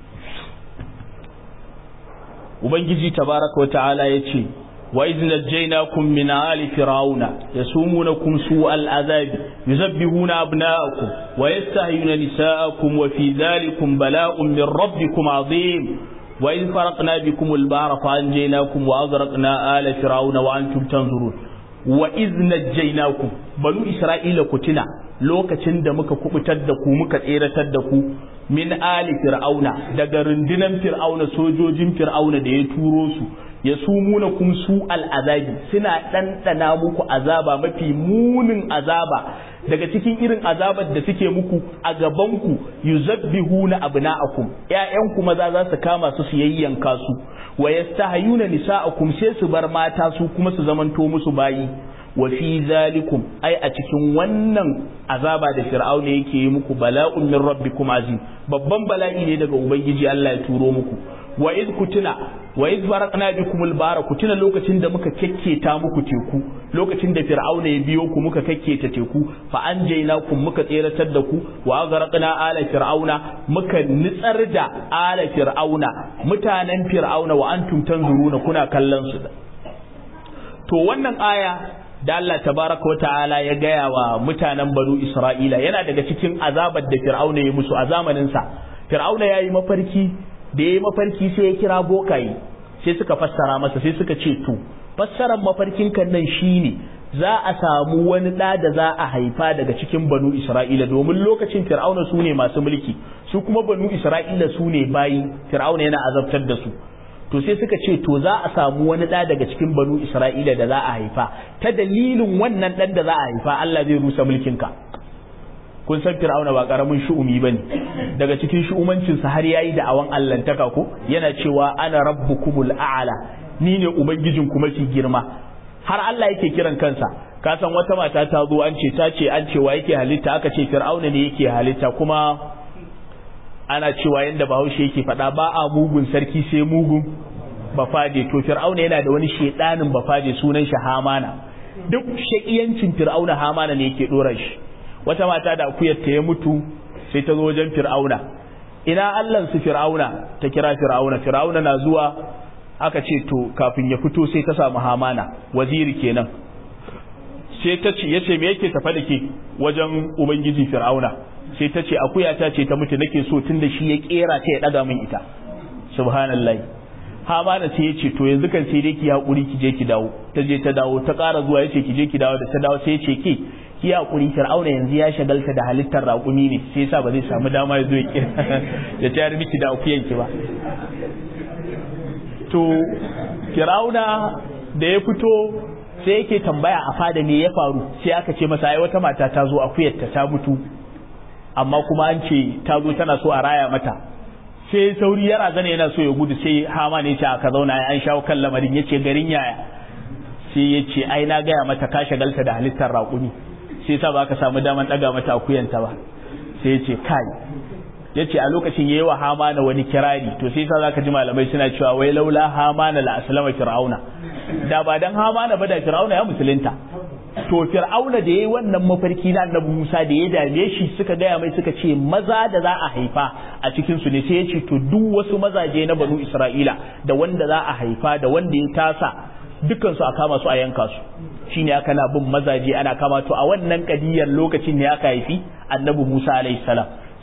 وبنجي تبارك وتعالى يتي وإذ نجيناكم من آل فرعون يسومونكم سوء العذاب يذبحون أبناءكم ويستحيون نساءكم وفي ذلكم بلاء من ربكم عظيم وإذ فرقنا بكم البحر فأنجيناكم وأغرقنا آل فرعون وأنتم تنظرون. وإذ نجيناكم بنو إسرائيل كتنا lokacin da muka kubutar da ku muka tseratar da ku min ali fir'auna daga rundunan fir'auna sojojin fir'auna da ya turo su ya sumuna kum su al'azabi suna ɗanɗana muku azaba mafi munin azaba daga cikin irin azabar da suke muku a gabanku yuzabbihuna abna'akum ƴaƴanku maza za su kama su su yayyanka su wa yastahayuna nisa'akum sai su bar mata su kuma su zamanto musu bayi wa fi zalikum ai a cikin wannan azaba da fir'auna yake yi muku bala'un min rabbikum azim babban bala'i ne daga ubangiji Allah ya turo muku wa iz kutuna wa iz baraqna bikumul bara kutuna lokacin da muka kekketa muku teku lokacin da fir'auna ya biyo ku muka kekketa teku fa anjaynakum muka tseratar da ku wa aghraqna ala fir'auna muka nitsar da ala fir'auna mutanen fir'auna wa antum tanzuruna kuna kallon su to wannan aya da Allah tabaraka wa ta'ala ya gaya wa mutanen banu Isra'ila yana daga cikin azabar da fir'auna ya musu a zamanin sa fir'auna yayi mafarki da yayi mafarki sai ya kira bokaye sai suka fassara masa sai suka ce to fassarar mafarkin kan nan shine za a samu wani da za a haifa daga cikin banu Isra'ila domin lokacin fir'auna su ne masu mulki su kuma banu Isra'ila su ne bayi fir'auna yana azabtar da su to sai suka ce to za a samu wani da daga cikin banu Isra'ila da za a haifa ta dalilin wannan dan da za a haifa Allah zai rusa mulkin ka kun san fir'auna ba karamin shu'umi bane daga cikin shu'umancin sa har yayi da awan allantaka ko yana cewa ana rabbukumul a'la ni ne ubangijin ku mafi girma har Allah yake kiran kansa ka san wata mata ta zo an ce wa yake halitta aka ce fir'auna ne yake halitta kuma ana cewa yanda Bahaushe yake faɗa ba a mugun sarki sai mugun bafade to fir'auna yana da wani shedanin bafade sunan shi Hamana duk shakiyancin fir'auna Hamana ne yake dora shi wata mata da akuyar ta ya mutu sai ta zo wajen fir'auna ina Allah su fir'auna ta kira fir'auna na zuwa aka ce to kafin ya fito sai ta samu Hamana waziri kenan sai ta ce yace me yake tafa da ke wajen ubangiji fir'auna sai ta ce akuya ta ce ta mutu nake so tunda shi ya kera ta ya daga min ita subhanallahi Hamana sai yace to yanzu kan sai dai ki hakuri ki je ki dawo ta je ta dawo ta ƙara zuwa yace ki je ki dawo da ta dawo sai yace ki hakuri fir'auna yanzu ya shagalta da halittar raƙumi ne sai yasa ba zai samu dama ya zo ya kira ya tayar miki da akuyan ki ba to fir'auna da ya fito sai yake tambaya a fada me ya faru sai aka ce masa ai wata mata ta zo akuyar ta mutu amma kuma an ce ta zo tana so a raya mata sai sauri ya razana yana so ya gudu sai Hama ne ce aka zauna an shawo kan lamarin yace garin yaya sai yace ai na gaya mata ka shagalta da halittar raƙumi sai sa ba ka samu daman daga mata akuyanta ba sai yace kai yace a lokacin yayi wa Hamana wani kirari to sai sa zaka ji malamai suna cewa wai laula Hamana la aslama fir'auna da ba dan Hamana ba da fir'auna ya musulunta to fir'auna da yayi wannan mafarki na annabi Musa da ya dame shi suka gaya mai suka ce maza da za a haifa a cikin su ne sai ya ce to duk wasu mazaje na banu Isra'ila da wanda za a haifa da wanda ya tasa dukkan su a kama su a yanka su shine aka na bin mazaje ana kama to a wannan kadiyar lokacin ne aka haifi annabi Musa alaihi salam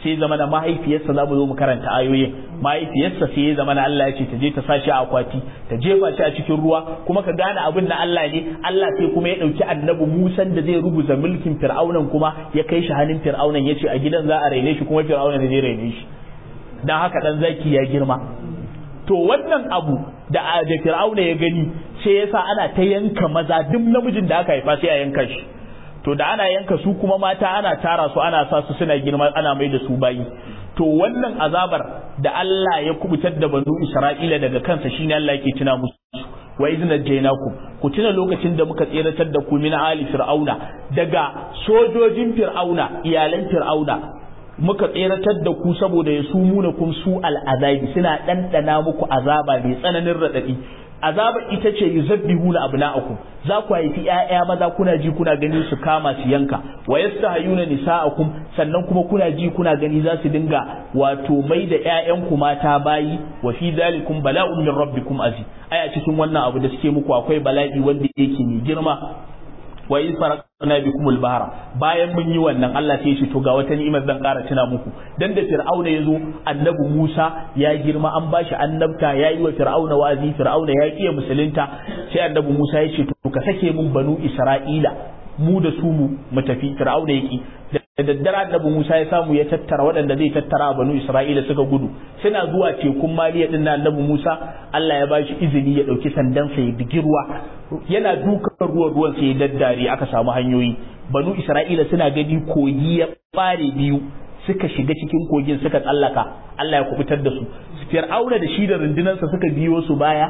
sai zama na mahaifiyarsa za mu zo mu karanta ayoyin mahaifiyarsa sai ya zama na Allah ya ce ta je ta sa shi a akwati ta jefa shi a cikin ruwa kuma ka gane abin na Allah ne Allah sai kuma ya dauki annabi Musa da zai rubuta mulkin Fir'aunan kuma ya kai shi hannun Fir'aunan ya ce a gidan za a raine shi kuma Fir'aunan zai raine shi dan haka dan zaki ya girma to wannan abu da Fir'auna ya gani sai yasa ana ta yanka maza duk namijin da aka haifa sai a yanka shi to da ana yanka su kuma mata ana tara su ana sa su suna girma ana mai da su bayi to wannan azabar da Allah ya kubutar da banu Isra'ila daga kansa shine Allah yake tuna musu wa idna jainakum ku tuna lokacin da muka tseratar da ku min ali fir'auna daga sojojin fir'auna iyalan fir'auna muka tseratar da ku saboda ya sumuna kum su al'azabi suna dandana muku azaba mai tsananin radadi azaba ita ce yuzabbihuna abna'akum za ku haifi ƴaƴa maza kuna ji kuna gani su kama su yanka wa yastahayuna nisa'akum sannan kuma kuna ji kuna gani za su dinga wato mai da ƴaƴanku mata bayi wa fi zalikum bala'un min rabbikum azim aya cikin wannan abu da suke muku akwai bala'i wanda yake mai girma wa in faraqna bikum al-bahra bayan mun yi wannan Allah sai ya ce to ga wata ni'imar zan ƙara tuna muku dan da fir'auna yazo annabi Musa ya girma an bashi annabta yayi wa fir'auna wazi fir'auna ya kiyaye musulunta sai annabi Musa ya ce to ka sake mun banu Isra'ila mu da su mu tafi fir'auna yaki da daddare annabi Musa ya samu ya tattara waɗanda zai tattara a banu Isra'ila suka gudu suna zuwa tekun Maliya din na annabi Musa Allah ya bashi izini ya dauki sandan sa ya digi ruwa yana dukan ruwan sai ya daddare aka samu hanyoyi banu Isra'ila suna gani kogi ya bare biyu suka shiga cikin kogin suka tsallaka Allah ya kubutar da su Fir'auna da shi da rundunarsa suka biyo su baya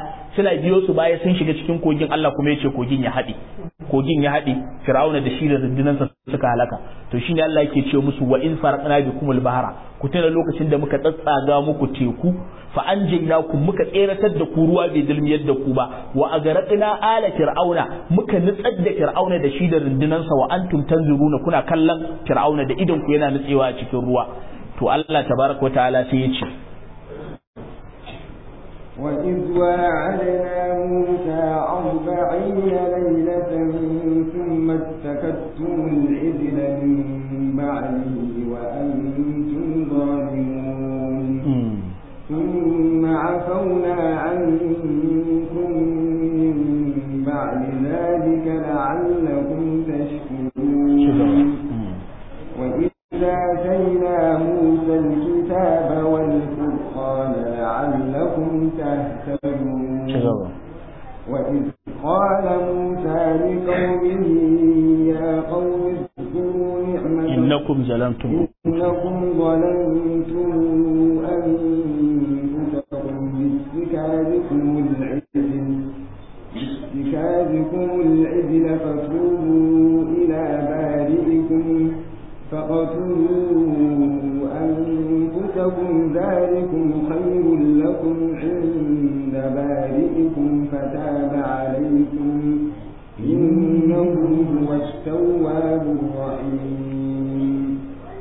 sun shiga cikin kogin Allah kuma ya ce kogin ya haɗe Fir'auna da shi da rundunarsa suka halaka to shine Allah yake ce musu wa in farqna bikumul bahra ku tana lokacin da muka tsatsaga muku teku fa anjaynakum muka tseratar da ku ruwa bai dalmiyar da ku ba wa agarqna ala fir'auna muka nutsar da fir'auna da shi da rundunarsa wa antum tanzuruna kuna kallon fir'auna da idan ku yana nutsewa a cikin ruwa to Allah tabaraka wa ta'ala sai ya ce وإذ واعدنا موسى 40 ليلة ثم اتخذتم العجل من بعده وأنتم ظالمون ثم عفونا عنكم من بعد ذلك لعلكم تشكرون وإذ آتينا موسى الكتاب والفرقان لعلكم تهتدون وإذ قال موسى لقومه يا قوم اذكروا نعمة إنكم ظلمتم أنفسكم باتخاذكم العجل فتوبوا إلى بارئكم فقتلوا أنفسكم ذلكم خير لكم عند بارئكم فتاب عليكم إنه هو التواب الرحيم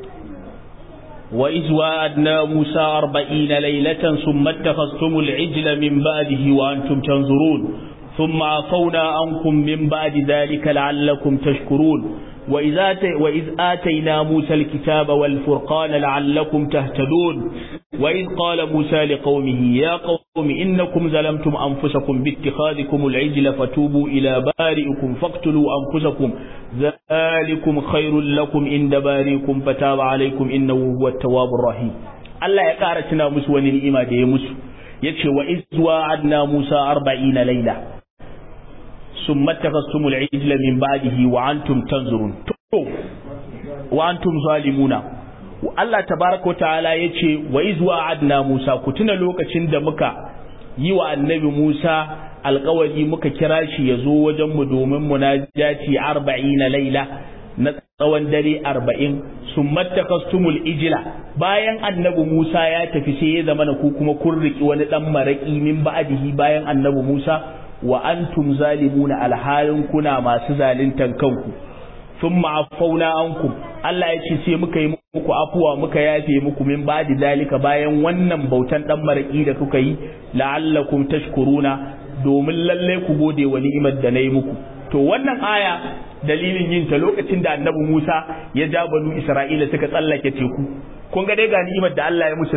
وإذ وعدنا موسى 40 ليلة ثم اتخذتم العجل من بعده وأنتم تنظرون ثم عفونا عنكم من بعد ذلك لعلكم تشكرون وإذ آتينا موسى الكتاب والفرقان لعلكم تهتدون وإذ قال موسى لقومه يا قوم إنكم ظلمتم أنفسكم باتخاذكم العجل فتوبوا إلى بارئكم فاقتلوا أنفسكم ذلكم خير لكم عند بارئكم فتاب عليكم إنه هو التواب الرحيم الله يقارتنا مسوى الإيمان دي مسو يتشي وإذ وعدنا موسى 40 ليلة ثم اتخذتم العجل من بعده وأنتم تنظرون وأنتم ظالمون Allah tabaraka wa ta'ala yace wa iz wa'adna Musa ku tuna lokacin da muka yi wa annabi Musa alƙawari muka kira shi ya zo wajen mu domin munajati 40 laila na tsawon dare 40 summa takastumul ijla bayan annabi Musa ya tafi sai ya zama ku kuma kun riki wani dan maraki min ba'dihi bayan annabi Musa wa antum zalimuna alhalin kuna masu zaluntan kanku thumma afawna ankum Allah ya ce sai muka yi muku afuwa muka yafe muku min ba'di dalika bayan wannan bautan dan maraki da kuka yi la'allakum tashkuruna domin lalle ku gode wa ni'imar da nayi muku to wannan aya dalilin yin ta lokacin da annabi Musa ya ja banu Isra'ila suka tsallake teku kun ga dai ga ni'imar da Allah ya musu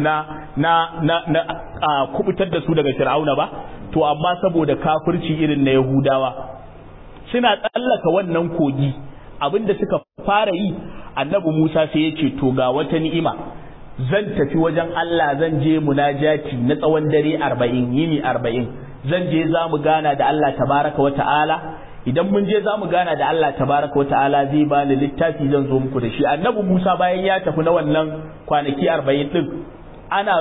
na kubutar da su daga Fir'auna ba, to amma saboda kafirci irin na Yahudawa suna tsallaka wannan kogi, abinda suka fara yi, annabi Musa sai ya ce to ga wata ni'ima, zan tafi wajen Allah, zan je munajati na tsawon dare 40 yini 40, zan je za mu gana da Allah tabaraka wa ta'ala. Idan mun je za mu gana da Allah tabaraka wa ta'ala zai bani littafi zan zo muku da shi. Annabi Musa bayan ya tafi na wannan kwanaki 40 din, ana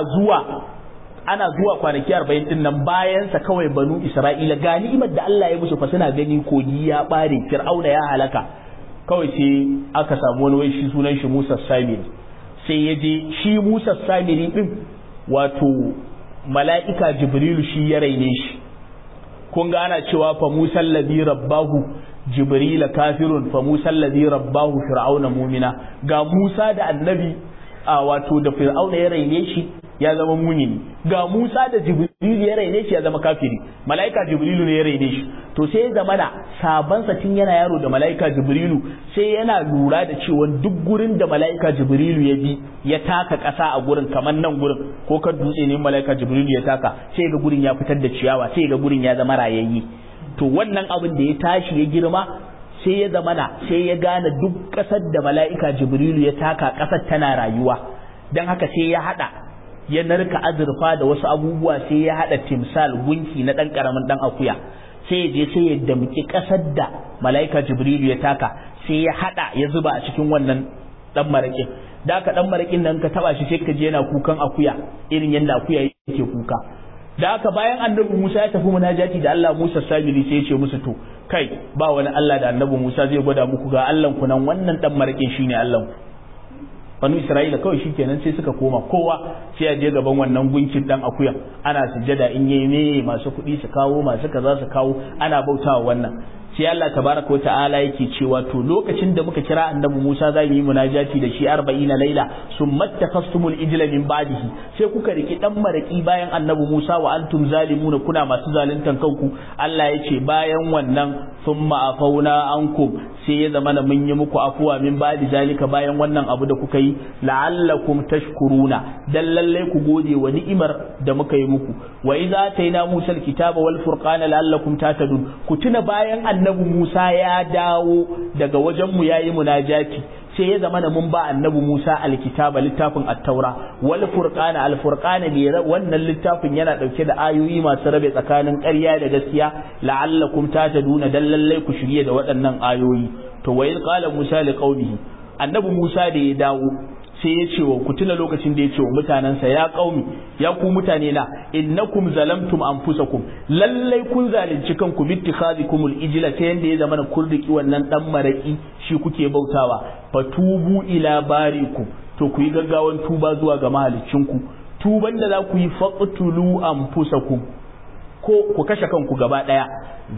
zuwa kwanaki 40 din nan bayan sa kawai banu Isra'ila ga ni'imar da Allah ya musu fa suna gani kogi ya bare, Fir'auna ya halaka, kawai sai aka samu wani wai shi sunan shi Musa Samiri, sai ya je shi Musa Samiri din wato mala'ika Jibrilu shi ya raine shi. kun ga ana cewa fa Musa alladhi rabbahu Jibril kafirun fa Musa alladhi rabbahu Fir'auna mu'mina, ga Musa da annabi wato da Fir'auna ya raine shi ya zama mumini, ga Musa da Jibril ya raine shi ya zama kafiri, mala'ika Jibrilu ne ya raine shi. To sai ya zama da saban sa tun yana yaro da mala'ika Jibrilu, sai yana lura da cewa duk gurin da mala'ika Jibrilu ya bi ya taka ƙasa a gurin, kamar nan gurin ko kan dutse ne mala'ika Jibrilu ya taka, sai ga gurin ya fitar da ciyawa, sai ga gurin ya zama rayayye. To wannan abin da ya tashi ya girma sai ya zama sai ya gane duk ƙasar da mala'ika Jibrilu ya taka ƙasar tana rayuwa, dan haka sai ya hada ya narka azurfa da wasu abubuwa, sai ya hada timsal gunki na dan karamin dan akuya, sai ya je sai ya damki kasar da malaika Jibrilu ya taka, sai ya hada ya zuba a cikin wannan dan marakin. Da ka dan marakin nan ka taba shi sai ka je yana kukan akuya irin yanda akuya yake kuka. Da haka bayan annabi Musa ya tafi munajati da Allah, Musa Samiri sai ya ce musu to kai ba wani Allah da annabi Musa zai gwada muku, ga Allah ku nan, wannan dan marakin shine Allah ku. Banu Isra'ila kawai shikenan sai suka koma, kowa sai ya je gaban wannan gunkin dan akuya ana sujjada, in yayi ne masu kuɗi su kawo, masu kaza su kawo, ana bautawa wannan. Sai Allah tabaraka wa ta'ala yake cewa to lokacin da muka kira annabi Musa za mu yi munajati da shi 40 laila, summa takhastumul ijla min ba'dihi, sai kuka riki dan maraki bayan annabi Musa wa antum zalimuna, kuna masu zaluntan kanku. Allah yace bayan wannan summa afauna ankum, sai ya zama mun yi muku afuwa min ba'di zalika, bayan wannan abu da kuka yi, la'allakum tashkuruna, dan lalle ku gode wa ni'imar da muka yi muku. Wa idza ataina Musa alkitaba wal furqana la'allakum tahtadun, ku tuna bayan annabi Musa ya dawo daga wajen mu yayi munajati, sai ya zama mun ba annabi Musa alkitaba littafin at-taura wal furqana, al-furqana ne wannan littafin yana dauke da ayoyi masu rabe tsakanin ƙarya da gaskiya, la'allakum tahtaduna, dan lalle ku shirye da waɗannan ayoyi. To wa iz qala Musa liqaumihi, annabi Musa da ya dawo sai ya ce wa, ku tuna lokacin da ya ce wa mutanensa, ya qaumi, ya ku mutane na, innakum zalamtum anfusakum, lallai kun zalunci kanku bittikhadikumul ijla, ta yanda ya zama kun riki wannan dan maraki shi kuke bautawa, fatubu ila barikum, to ku yi gaggawan tuba zuwa ga mahaliccinku, tuban da za ku yi faqtulu anfusakum, ko ku kashe kanku gaba daya,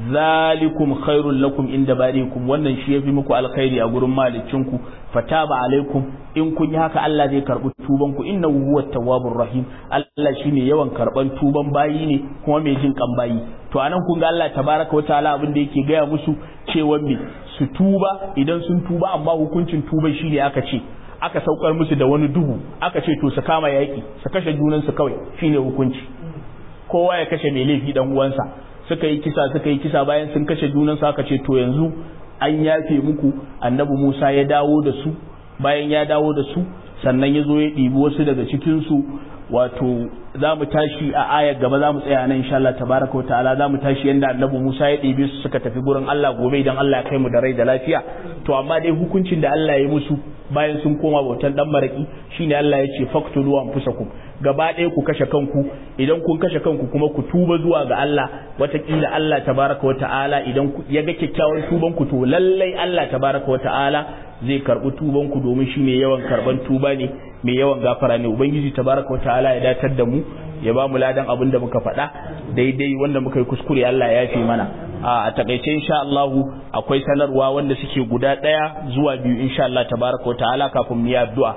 zalikum khairul lakum inda barikum, wannan shi yafi muku alkhairi a gurin malicinku, fataba alaikum, in kun yi haka Allah zai karbi tuban ku, innahu huwat tawwabur rahim, Allah shine yawan karban tuban bayi ne kuma mai jin kan bayi. To anan kun ga Allah tabaraka wa ta'ala abin da yake gaya musu cewa me su tuba, idan sun tuba, amma hukuncin tuban shine aka ce aka saukar musu da wani duhu, aka ce to su kama yaki, su kashe junansu kawai, shine hukunci, kowa ya kashe mai laifi dan uwansa. Suka yi kisa, bayan sun kashe junansu aka ce to yanzu an yafe muku. Annabi Musa ya dawo da su, bayan ya dawo da su sannan ya zo ya ɗibi wasu daga cikinsu, wato za mu tashi a ayar gaba, za mu tsaya nan insha Allah tabaraka wa ta'ala, za mu tashi yanda annabi Musa ya ɗibe su suka tafi gurin Allah gobe idan Allah ya kai mu da rai da lafiya. To amma dai hukuncin da Allah ya musu bayan sun koma bautan dan maraki shine Allah ya ce faqtulu anfusakum, gaba ɗaya ku kashe kanku, idan kun kashe kanku kuma ku tuba zuwa ga Allah, watakila Allah tabaraka wa ta'ala idan ya ga kyakkyawan tuban ku, to lallai Allah tabaraka wa ta'ala zai karbi tuban ku, domin shi mai yawan karban tuba ne, mai yawan gafara ne. Ubangiji tabaraka wa ta'ala ya datar da mu, ya ba mu ladan abin da muka faɗa daidai, wanda muka yi kuskure Allah ya yafe mana. A takaice insha Allah akwai sanarwa wanda suke guda ɗaya zuwa biyu insha Allah tabaraka wa ta'ala kafin mu yi addu'a.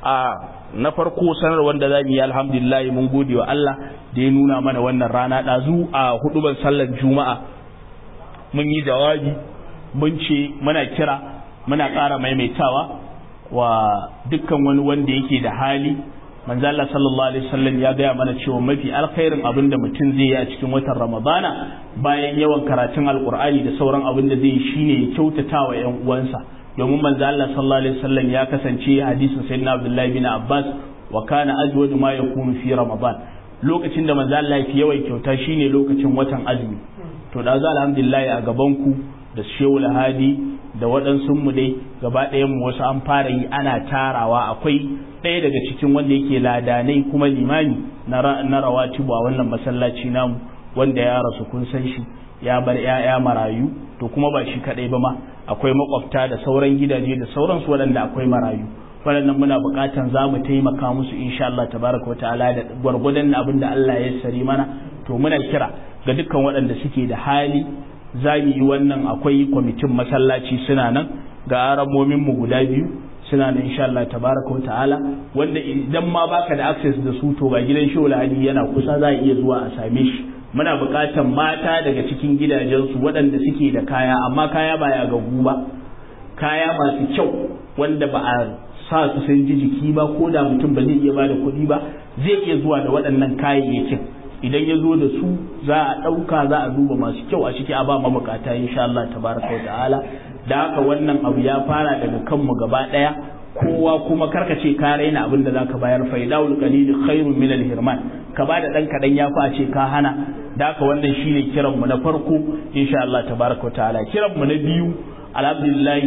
Na farko sanarwar da za mu yi, alhamdulillah mun gode wa Allah da ya nuna mana wannan rana. Ɗazu a huduban sallar juma'a mun yi jawabi, mun ce muna kira, muna ƙara maimaitawa wa dukkan wani wanda yake da hali. Manzo Allah sallallahu alaihi wasallam ya gaya mana cewa mafi alkhairin abin da mutum zai yi a cikin watan Ramadana bayan yawan karatun Alkur'ani da sauran abin da zai yi shine ya kyautata wa ƴan uwansa, domin manzo Allah sallallahu alaihi wasallam ya kasance hadisin sayyidina Abdullah bin Abbas wa kana ajwadu ma yakunu fi Ramadan, lokacin da manzo Allah ya yawan kyauta shine lokacin watan azumi. To da za alhamdulillah a gaban ku da Shehu Lahadi da waɗansu mu dai gaba ɗayan mu wasu an fara yi ana tarawa. Akwai ɗaya daga cikin wanda yake ladanai kuma limami na rawatibu a wannan masallaci namu wanda ya rasu, kun san shi, ya bar ƴaƴa marayu. To kuma ba shi kaɗai ba ma, akwai makwabta da sauran gidaje da sauransu waɗanda akwai marayu. Waɗannan muna buƙatan za mu taimaka musu insha Allah tabaraka wa ta'ala da gwargwadon abin da Allah ya sari mana. To muna kira ga dukkan waɗanda suke da hali, za mu yi wannan. Akwai kwamitin masallaci suna nan, ga aramomin mu guda biyu suna nan insha Allah tabaraka wa ta'ala, wanda idan ma baka da access da su to ga gidan Shehu Lahadi yana kusa, za a iya zuwa a same shi. Muna buƙatar mata daga cikin gidajensu waɗanda suke da kaya, amma kaya ba ya gagu ba, kaya masu kyau wanda ba a sa su sun ji jiki ba, ko da mutum ba zai iya ba da kuɗi ba zai iya zuwa da waɗannan kayayyakin. Idan ya zo da su za a ɗauka, za a duba masu kyau a ciki a ba mabukata insha Allah tabaraka wa ta'ala. Da haka wannan abu ya fara daga kanmu gaba ɗaya, kowa kuma karkace ka raina abin da zaka bayar. Faidawul qalil khairun min al-hirman, ka bada dan kadan yafi a ce ka hana. Da haka wannan shine kiran mu na farko insha Allah tabaraka wa ta'ala. Kiran mu na biyu, alhamdulillah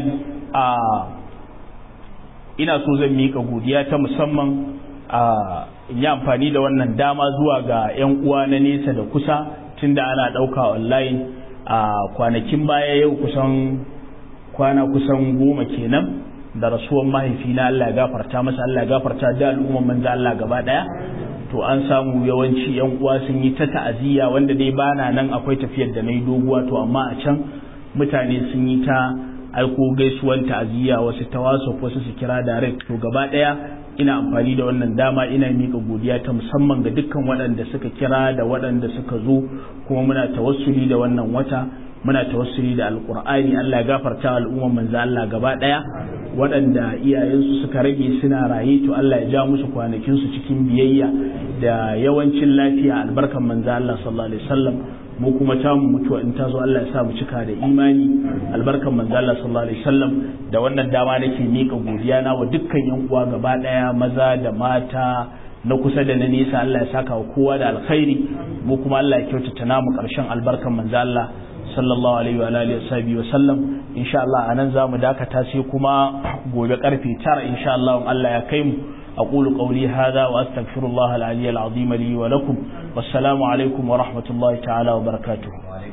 ina so zan mika godiya ta musamman in yi amfani da wannan dama zuwa ga 'yan uwa na nesa da kusa, tunda ana ɗauka online a kwanakin baya. Yau kwana kusan 10 kenan da rasuwan mahaifina, Allah ya gafarta masa, Allah ya gafarta da al'umman manzo Allah gaba daya. To an samu yawanci 'yan uwa sun yi ta ta'aziyya, wanda dai bana nan akwai tafiyar da nayi doguwa, to amma a can mutane sun yi ta aiko gaisuwan ta'aziyya, wasu ta WhatsApp, wasu su kira direct. To gaba daya ina amfani da wannan dama ina mika godiya ta musamman ga dukkan waɗanda suka kira da waɗanda suka zo, kuma muna tawassuli da wannan wata, muna tawassuli da alqur'ani. Allah ya gafarta al'umman manzo Allah gaba daya, waɗanda iyayensu suka rage suna raye, to Allah ya ja musu kwanakin su cikin biyayya da yawancin lafiya, albarkan manzo Allah sallallahu alaihi wasallam. Mu kuma ta mu mutuwa in ta zo Allah ya sa mu cika da imani, albarkan manzo Allah sallallahu alaihi wasallam. Da wannan dama nake mika godiya na wa dukkan yan uwa gaba daya, maza da mata, na kusa da na nesa. Allah ya saka wa kowa da alkhairi, mu kuma Allah ya kyautata namu karshen, albarkan manzo Allah sallallahu alaihi wa alihi wasallam. Insha Allah anan zamu dakata, sai kuma gobe karfe 9 insha Allah Allah ya kai mu. أقول قولي هذا وأستغفر الله العلي العظيم لي ولكم، والسلام عليكم ورحمة الله تعالى وبركاته.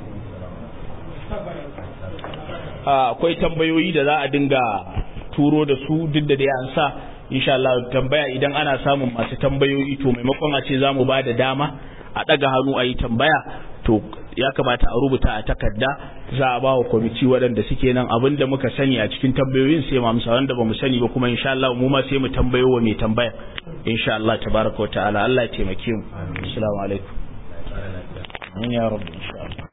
akwai tambayoyi da za a dinga turo da su, duk da dai an sa insha Allah tambaya. Idan ana samun masu tambayoyi, to maimakon a ce za mu ba da dama a ɗaga hannu a yi tambaya, to ya kamata a rubuta a takarda, za a ba wa kwamiti waɗanda suke nan abin da muka sani a cikin tambayoyin sai mu amsa, wanda ba mu sani ba kuma insha Allah mu ma sai mu tambayo wa mai tambaya insha Allah tabaraka wa ta'ala. Allah ya taimake mu. Assalamu alaikum. Amin ya rabbi.